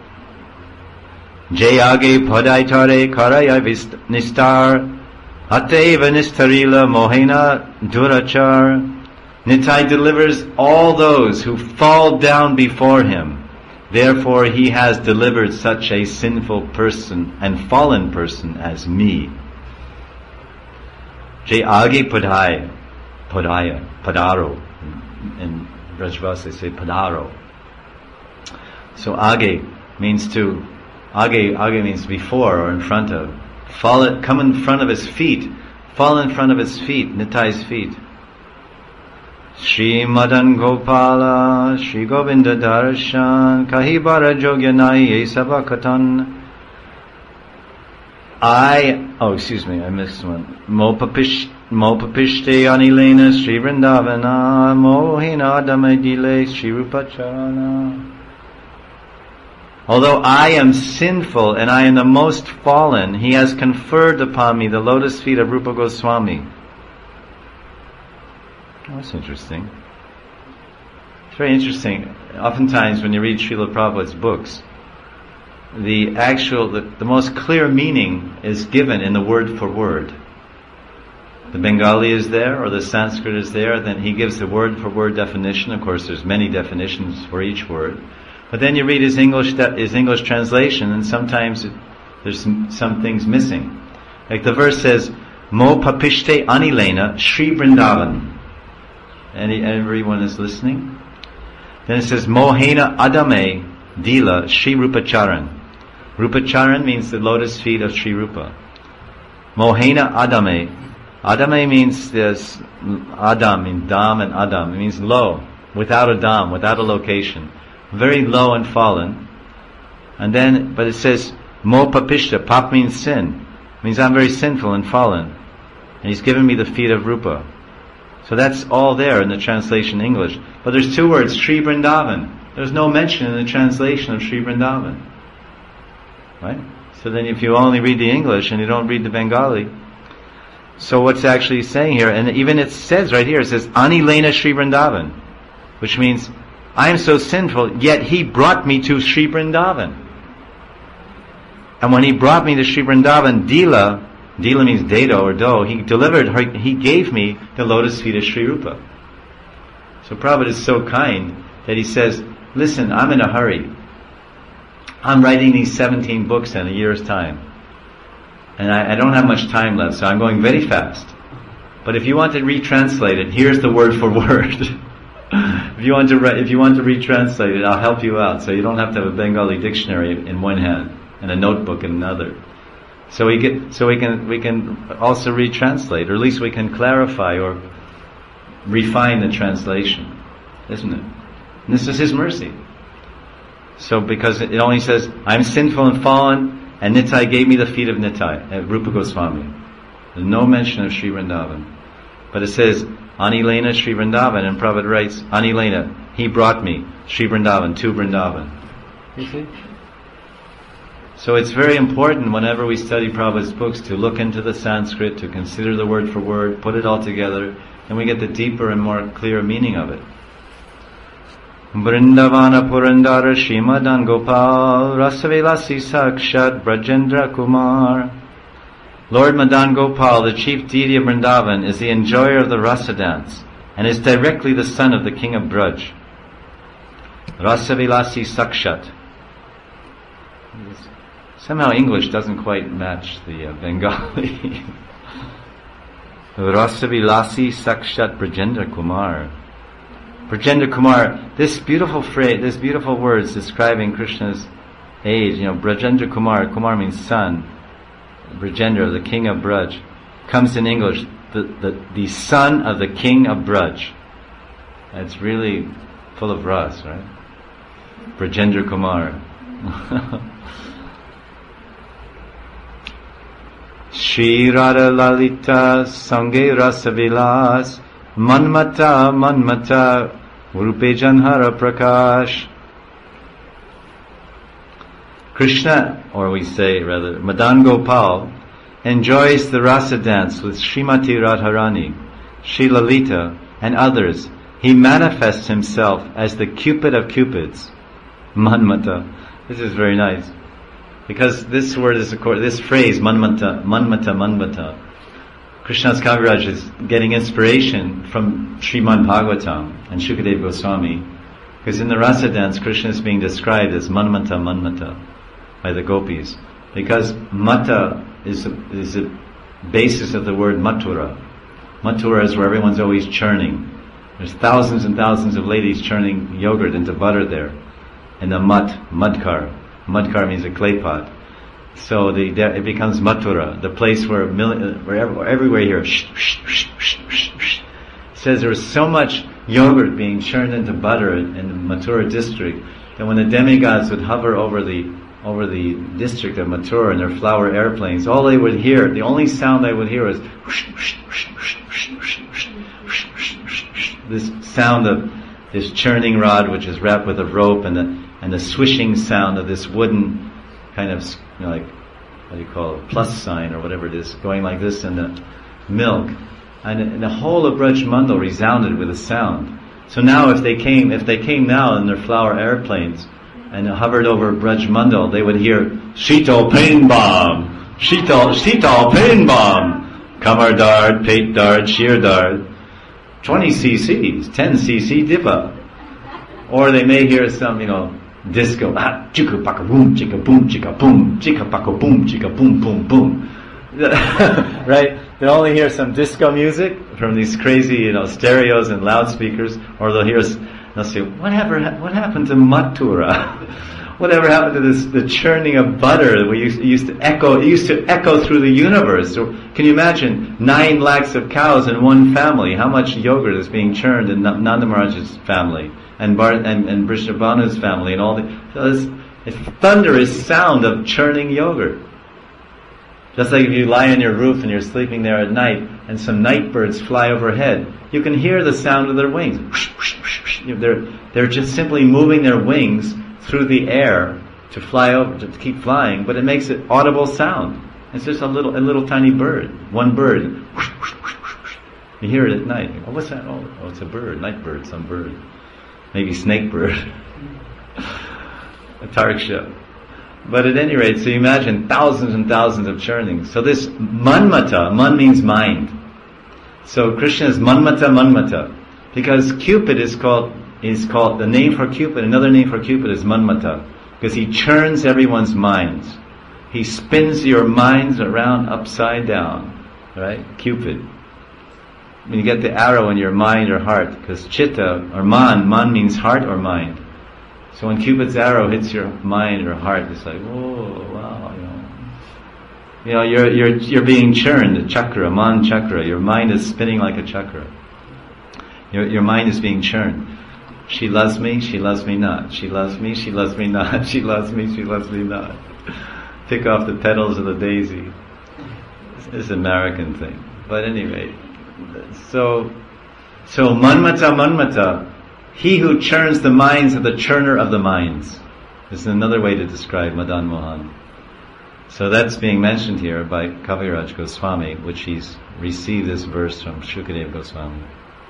Jayage padaitare karaya nistar ateva nistarila mohena durachar. Nitai delivers all those who fall down before him. Therefore he has delivered such a sinful person and fallen person as me. Je age padaya, padaya, padaro. In Brajvas they say padaro. So age means to, age, age means before or in front of. Fall it, come in front of his feet. Fall in front of his feet, Nitai's feet. Shri Madan Gopala, Shri Govinda Darshan, Kahibara Jogyanai Sabakatan. I, oh excuse me, I missed one. Mopapish, Mopapishte Anilena, Shri Vrindavana, Mohina Adamadile, Shri Rupacharana. Although I am sinful and I am the most fallen, he has conferred upon me the lotus feet of Rupa Goswami. Oh, that's interesting. It's very interesting. Oftentimes when you read Srila Prabhupada's books, the actual, the, the most clear meaning is given in the word for word. The Bengali is there or the Sanskrit is there, then he gives the word for word definition. Of course there's many definitions for each word. But then you read his English his English translation, and sometimes it, there's some, some things missing. Like the verse says, Mo papishte anilena Shri Vrindavan. Any, everyone is listening? Then it says, Mohena adame dila Shri Rupacharan. Rupacharan means the lotus feet of Shri Rupa. Mohena adame. Adame means this, Adam, in Dam and Adam. It means low, without a Dam, without a location. Very low and fallen. And then, but it says, Mo papishta, pap means sin. It means I'm very sinful and fallen. And he's given me the feet of Rupa. So that's all there in the translation English. But there's two words, Shri Vrindavan. There's no mention in the translation of Shri Vrindavan. Right? So then if you only read the English and you don't read the Bengali, so what's actually saying here, and even it says right here, it says, Anilena Shri Vrindavan, which means, I am so sinful, yet he brought me to Shri Vrindavan. And when he brought me to Shri Vrindavan, Dila, Dila means dado or dough, he delivered her, he gave me the lotus feet of Shri Rupa. So Prabhupada is so kind that he says, listen, I'm in a hurry. I'm writing these seventeen books in a year's time. And I, I don't have much time left, so I'm going very fast. But if you want to retranslate it, here's the word for word. If you want to re- if you want to retranslate it, I'll help you out. So you don't have to have a Bengali dictionary in one hand and a notebook in another. So we get so we can we can also retranslate, or at least we can clarify or refine the translation, isn't it? And this is His mercy. So because it only says, I'm sinful and fallen, and Nitai gave me the feet of Nitai, uh, Rupa Goswami. There's no mention of Shri Vrindavan. But it says, Anilena Shri Vrindavan, and Prabhupada writes, Anilena, he brought me, Shri Vrindavan, to Vrindavan. You see? So it's very important whenever we study Prabhupada's books to look into the Sanskrit, to consider the word for word, put it all together, and we get the deeper and more clear meaning of it. Vrindavana Purandara Shimadan Gopal Rasavilasi Sakshat Brajendra Kumar. Lord Madan Gopal, the chief deity of Vrindavan, is the enjoyer of the rasa dance and is directly the son of the king of Braj. Rasavilasi Sakshat. Somehow English doesn't quite match the uh, Bengali. Rasavilasi Sakshat Brajendra Kumar. Brajendra Kumar, this beautiful phrase, this beautiful words describing Krishna's age, you know, Brajendra Kumar, Kumar means son, Brajendra, the king of Braj, comes in English, the, the, the son of the king of Braj. It's really full of ras, right? Brajendra Kumar. Shri Radha Lalita Sange Rasavilas Manmata Manmata Rupe Janhara Prakash. Krishna, or we say rather, Madan Gopal, enjoys the rasa dance with Srimati Radharani, Shri Lalita, and others. He manifests himself as the Cupid of Cupids. Manmata. This is very nice. Because this word is, of course, this phrase, Manmata, Manmata, Manmata, Krishna's Kaviraj is getting inspiration from Srimad Bhagavatam and Shukadeva Goswami, because in the rasa dance, Krishna is being described as Manmata, Manmata by the gopis, because Mata is a, is a basis of the word Mathura. Mathura is where everyone's always churning. There's thousands and thousands of ladies churning yogurt into butter there. In the mud, mudkar. Mudkar means a clay pot. So the, it becomes Mathura, the place where, million, where everywhere you hear shh, shh, shh, shh, shh, shh. It says there was so much yogurt being churned into butter in the Mathura district that when the demigods would hover over the over the district of Mathura in their flower airplanes, all they would hear, the only sound they would hear was this sound of this churning rod, which is wrapped with a rope, and the and the swishing sound of this wooden kind of, you know, like, what do you call it, plus sign or whatever it is, going like this in the milk. And, and the whole of Braj Mandal resounded with a sound. So now if they came, if they came now in their flower airplanes and hovered over Braj Mandal, they would hear, Sheetal Pain Bomb! Sheetal, Sheetal Pain Bomb! Kamar Dard, Pate Dard, Sheer Dard. twenty cc's, ten cc Dipa. Or they may hear some, you know, disco, ah, chicka paka boom, chicka boom, chicka boom, chicka paka boom, chicka boom, boom, boom. Right? They'll only hear some disco music from these crazy, you know, stereos and loudspeakers, or they'll hear, they'll say, whatever, what happened to Mathura? Whatever happened to this, the churning of butter that we used, used to echo, it used to echo through the universe. So can you imagine nine lakhs of cows in one family? How much yogurt is being churned in Nanda Maharaj's family? And Bar and, and Vrishabhanu's family, and all the so this, this thunderous sound of churning yogurt. Just like if you lie on your roof and you're sleeping there at night, and some night birds fly overhead, you can hear the sound of their wings. They're they're just simply moving their wings through the air to fly over, to keep flying, but it makes an audible sound. It's just a little a little tiny bird, one bird. You hear it at night. Oh, what's that? Oh, oh, it's a bird, night bird, some bird. Maybe snake bird, a tariksha. But at any rate, so you imagine thousands and thousands of churnings. So this manmata, man means mind. So Krishna is manmata, manmata. Because Cupid is called, is called, the name for Cupid, another name for Cupid is manmata. Because he churns everyone's minds. He spins your minds around upside down. Right? Cupid. When you get the arrow in your mind or heart, because chitta or man, man means heart or mind. So when Cupid's arrow hits your mind or heart, it's like, whoa, wow, you know, you know, you're you're you're being churned, a chakra, man chakra. Your mind is spinning like a chakra. Your your mind is being churned. She loves me, she loves me not. She loves me, she loves me not. She loves me, she loves me not. Pick off the petals of the daisy. It's an American thing, but anyway. So, so manmata, manmata, he who churns the minds of the churner of the minds. This is another way to describe Madan Mohan. So that's being mentioned here by Kaviraj Goswami, which he's received this verse from Shukadev Goswami.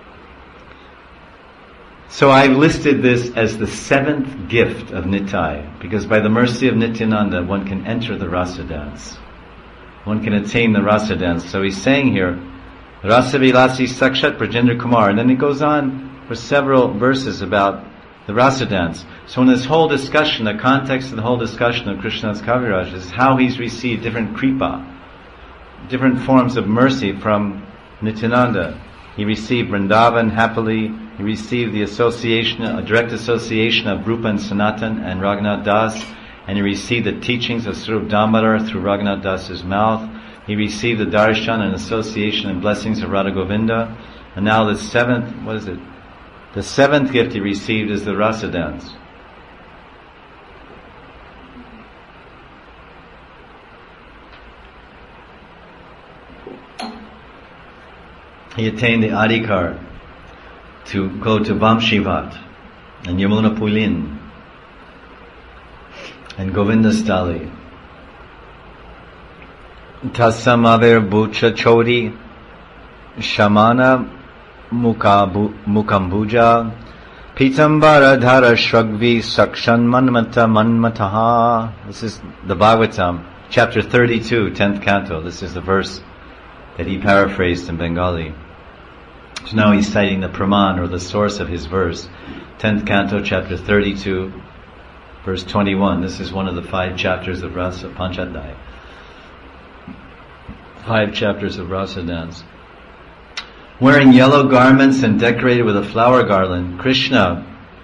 So I listed this as the seventh gift of Nitai, because by the mercy of Nityananda, one can enter the rasa dance. One can attain the rasa dance. So he's saying here, Rasa Vilasi Sakshat Brajendra Kumar. And then it goes on for several verses about the rasa dance. So in this whole discussion, the context of the whole discussion of Krishna's Kaviraj is how he's received different kripa, different forms of mercy from Nityananda. He received Vrindavan happily. He received the association, a direct association of Rupa and Sanatan and Raghunath Das. And he received the teachings of Swarup Damodar through Raghunath Das's mouth. He received the darshan and association and blessings of Radha Govinda. And now the seventh, what is it? The seventh gift he received is the rasa dance. He attained the adhikar to go to Vamshivat and Yamuna Pulin and Govindastali. Tasamaver Bucha Chodi Shamana Mukambuja Pitambara Dhara Shragvi Sakshan Manmata Manmataha. This is the Bhagavatam, chapter thirty-two, tenth canto. This is the verse that he paraphrased in Bengali. So now he's citing the Praman, or the source of his verse. tenth canto, chapter thirty-two, verse twenty-one. This is one of the five chapters of Rasa Panchadhyaya. Five chapters of rasa dance. Wearing yellow garments and decorated with a flower garland, Krishna,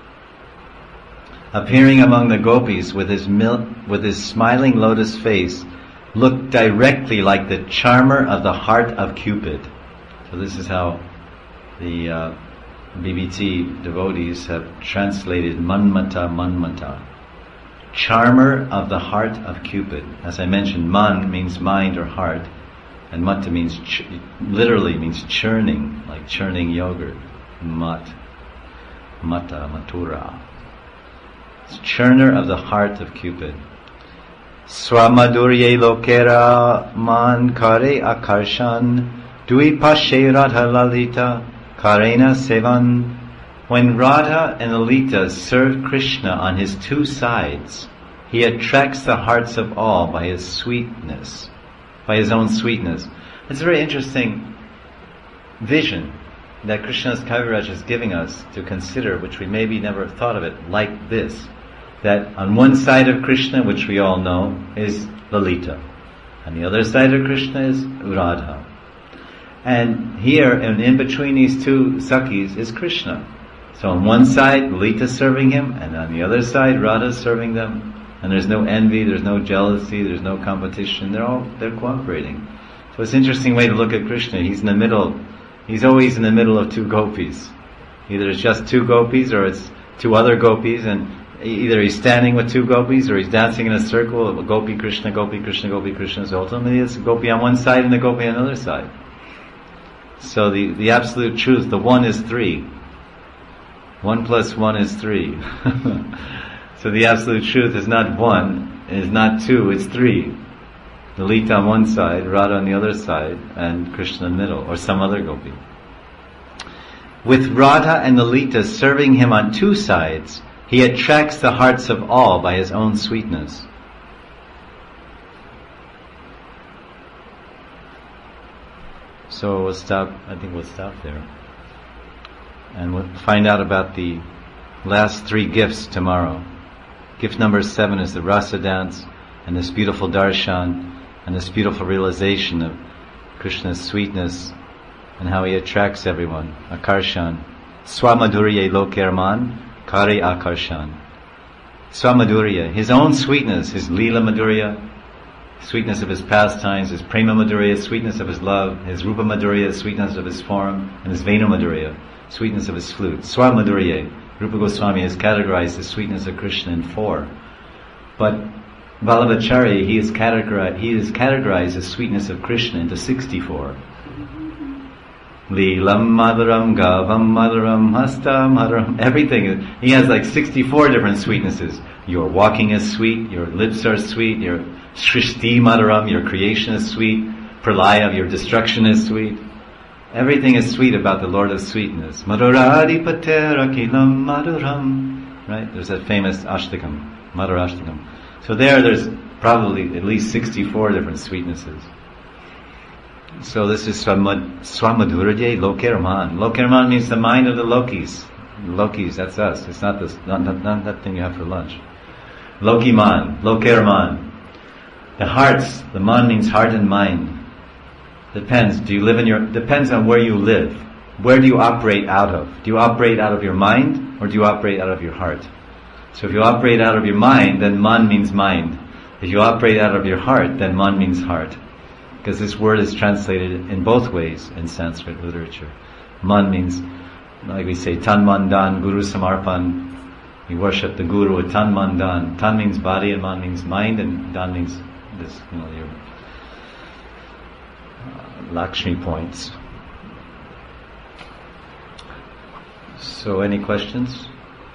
appearing among the gopis with his mil- with his smiling lotus face, looked directly like the charmer of the heart of Cupid. So this is how the uh, B B T devotees have translated Manmata Manmata. Charmer of the heart of Cupid. As I mentioned, man means mind or heart, and mata means ch- literally means churning, like churning yogurt. Mat, mata, matura. It's churner of the heart of Cupid. Swamadurye lokera man kare akarshan duipashe radha lalita karena sevan. When Radha and Lalita serve Krishna on his two sides, he attracts the hearts of all by his sweetness, by his own sweetness. It's a very interesting vision that Krishna's Kaviraj is giving us to consider, which we maybe never have thought of it like this. That on one side of Krishna, which we all know, is Lalita. On the other side of Krishna is Radha. And here, and in between these two Sakhis, is Krishna. So on one side, Lalita serving him, and on the other side, Radha serving them. And there's no envy, there's no jealousy, there's no competition. They're all, they're cooperating. So it's an interesting way to look at Krishna. He's in the middle, he's always in the middle of two gopis. Either it's just two gopis, or it's two other gopis, and either he's standing with two gopis, or he's dancing in a circle of Gopi Krishna, Gopi Krishna, Gopi Krishna. So ultimately it's a gopi on one side and a gopi on the other side. So the, the absolute truth, the one is three. One plus one is three. So the absolute truth is not one, is not two, it's three. Lalita on one side, Radha on the other side, and Krishna in the middle, or some other gopi. With Radha and Lalita serving him on two sides, he attracts the hearts of all by his own sweetness. So we'll stop, I think we'll stop there. And we'll find out about the last three gifts tomorrow. Gift number seven is the rasa dance, and this beautiful darshan, and this beautiful realization of Krishna's sweetness, and how he attracts everyone. Akarshan. Swamadurya lokerman kare akarshan. Swamadurya, his own sweetness, his lila madurya, sweetness of his pastimes, his prema madurya, sweetness of his love, his rupa madurya, sweetness of his form, and his venu madurya, sweetness of his flute. Swamadurya, Rupa Goswami has categorized the sweetness of Krishna in four. But Vallabhacharya, he has categorized, he has categorized the sweetness of Krishna into sixty-four. Leelam Madhuram, Gavam Madhuram, Hastam Madhuram, everything. He has like sixty-four different sweetnesses. Your walking is sweet, your lips are sweet, your Srishti Madhuram, your creation is sweet, Pralaya, your destruction is sweet. Everything is sweet about the Lord of Sweetness. Madhuradi Patera Kilam Madhuram. Right? There's that famous Ashtakam, Madhurashtakam. So there, there's probably at least sixty-four different sweetnesses. So this is Swamadurya Lokerman. Lokerman means the mind of the Lokis. Lokis, that's us. It's not this, not, not, not that thing you have for lunch. Lokiman, Lokerman. The hearts, the man means heart and mind. Depends. Do you live in your, depends on where you live. Where do you operate out of? Do you operate out of your mind, or do you operate out of your heart? So if you operate out of your mind, then man means mind. If you operate out of your heart, then man means heart. Because this word is translated in both ways in Sanskrit literature. Man means, like we say, Tan Man Dan, Guru Samarpan. You worship the Guru with Tan Man Dan. Tan means body and Man means mind, and Dan means this, you know, your uh, Lakshmi points. So any questions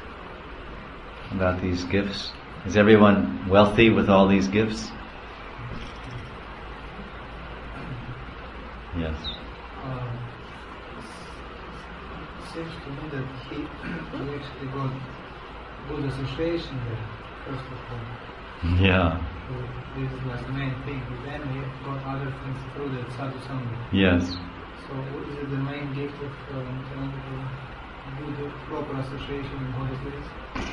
about these gifts? Is everyone wealthy with all these gifts? Yes. Uh, it seems to me that he, he actually got good association there, first of all. Yeah. So this is like the main thing. Then he got other things through that sadhu sangha. Yes. So is it the main gift of uh, good, proper association in Holy Spirit?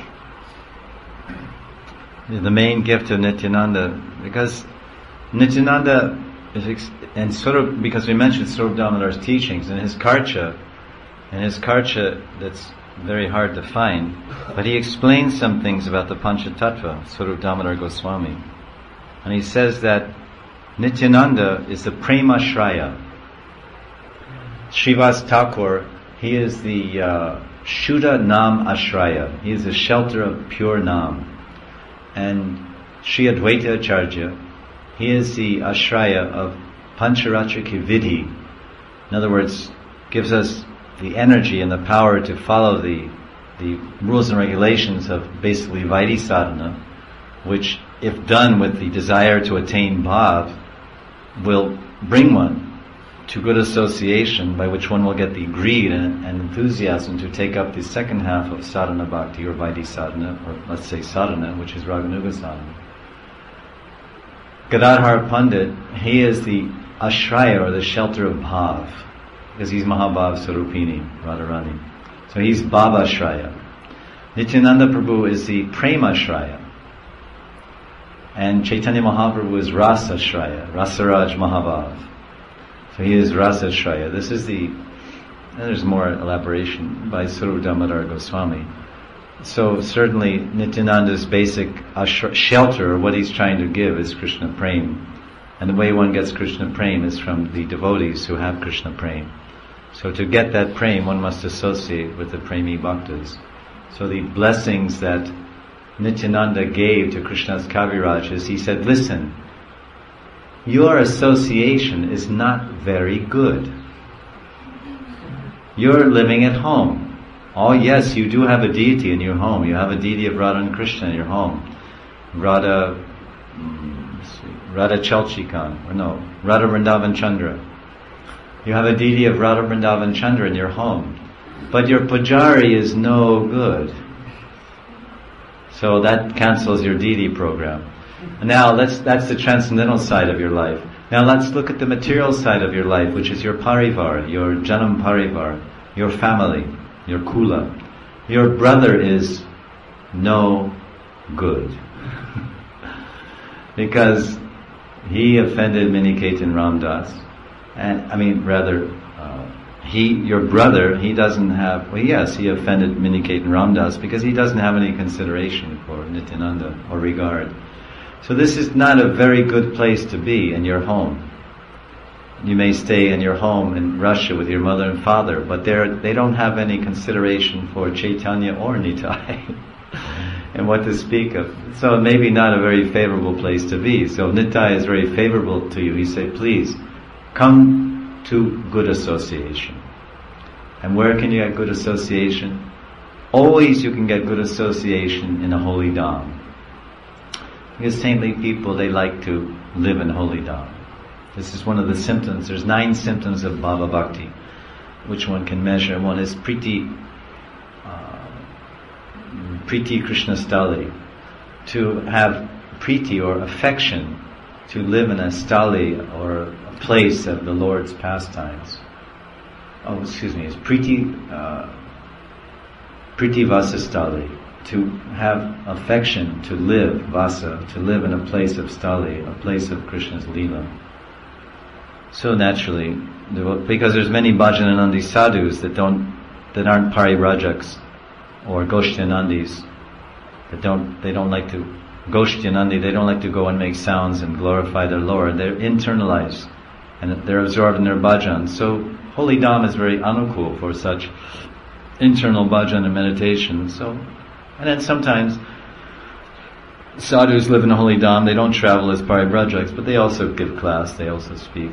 The main gift of Nityananda, because Nityananda is ex- and sort of, because we mentioned Swarup Damodar's teachings, and his Karcha, and his Karcha that's very hard to find, but he explains some things about the Panchatattva, Swarup Damodar Goswami. And he says that Nityananda is the Prema Shraya. Srivas Thakur, he is the uh, Shuddha Nam Ashraya. He is the shelter of pure Nam. And Sri Advaita Acharya, he is the Ashraya of Pancharatrika Vidhi. In other words, gives us the energy and the power to follow the the rules and regulations of basically Vaidhi sadhana, which, if done with the desire to attain bhav, will bring one to good association, by which one will get the greed and, and enthusiasm to take up the second half of sadhana bhakti, or Vaidhi sadhana, or let's say sadhana, which is Raganuga sadhana. Gadadhar Pandit, he is the ashraya, or the shelter of bhav, because he's Mahabhav Sarupini, Radharani. So he's Bhava Shraya. Nityananda Prabhu is the Prema Shraya. And Chaitanya Mahaprabhu is Rasa Shraya, Rasaraj Mahabhav. So he is Rasa Shraya. This is the, and there's more elaboration by Swarup Damodar Goswami. So certainly Nityananda's basic ashra, shelter, or what he's trying to give, is Krishna Prem. And the way one gets Krishna Prem is from the devotees who have Krishna Prem. So to get that Prem, one must associate with the Premi Bhaktas. So the blessings that Nityananda gave to Krishna's Kaviraj is, he said, listen, your association is not very good. You're living at home. Oh yes, you do have a deity in your home. You have a deity of Radha and Krishna in your home. Radha, Radha Chalchikan, or no, Radha Vrindavan Chandra. You have a deity of Radha Vrindavan Chandra in your home. But your pujari is no good. So that cancels your deity program. Now let's, that's the transcendental side of your life. Now let's look at the material side of your life, which is your parivar, your janam parivar, your family, your kula. Your brother is no good. Because he offended Miniketan Ramdas. And, I mean, rather, uh, he, your brother, he doesn't have, well yes, he offended Miniketan Ramdas because he doesn't have any consideration for Nityananda or regard. So this is not a very good place to be, in your home. You may stay in your home in Russia with your mother and father, but they're, they don't have any consideration for Chaitanya or Nitai. And what to speak of. So maybe not a very favorable place to be. So if Nitai is very favorable to you, he said, please, come to good association. And where can you get good association? Always you can get good association in a holy dham. Because saintly people, they like to live in holy dham. This is one of the symptoms. There's nine symptoms of Bhava Bhakti, which one can measure. One is Priti, uh, Priti Krishna Stali. To have Priti, or affection, to live in a stali, or a place of the Lord's pastimes. Oh, excuse me, it's Priti, uh, Priti Vasa Stali. To have affection, to live, Vasa, to live in a place of stali, a place of Krishna's Leela. So naturally, because there's many Bhajananandi sadhus that don't, that aren't Parivrajaks or Goshtyanandis, that don't, they don't like to, Goshtyanandi, they don't like to go and make sounds and glorify their Lord. They're internalized and they're absorbed in their bhajan. So holy dham is very anukul for such internal bhajan and meditation. So, and then sometimes sadhus live in a holy dham, they don't travel as parivrajaks, but they also give class, they also speak.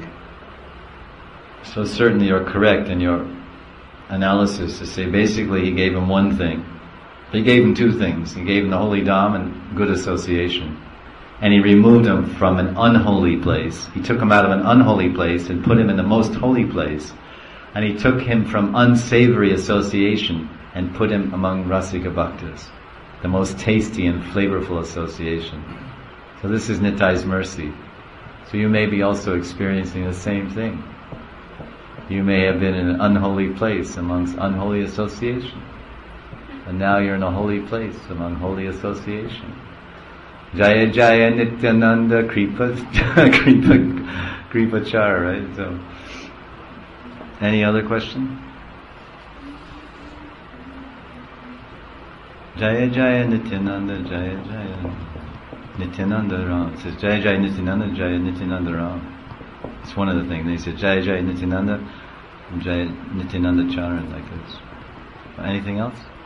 So certainly you're correct in your analysis to say basically he gave him one thing. He gave him two things. He gave him the holy dham and good association. And he removed him from an unholy place. He took him out of an unholy place and put him in the most holy place. And he took him from unsavory association and put him among Rasika Bhaktas, the most tasty and flavorful association. So this is Nitai's mercy. So you may be also experiencing the same thing. You may have been in an unholy place amongst unholy association. And now you're in a holy place among holy association. Jaya Jaya Nityananda Kripa Kripa Kripachara, right? So, any other question? Jaya Jaya Nityananda, Jaya Jaya Nityananda Ram. It says Jaya Jaya Nityananda, Jaya Nityananda Ram. It's one of the things. They say Jaya Jaya Nityananda, Jaya Nityananda Charan, like this. Anything else?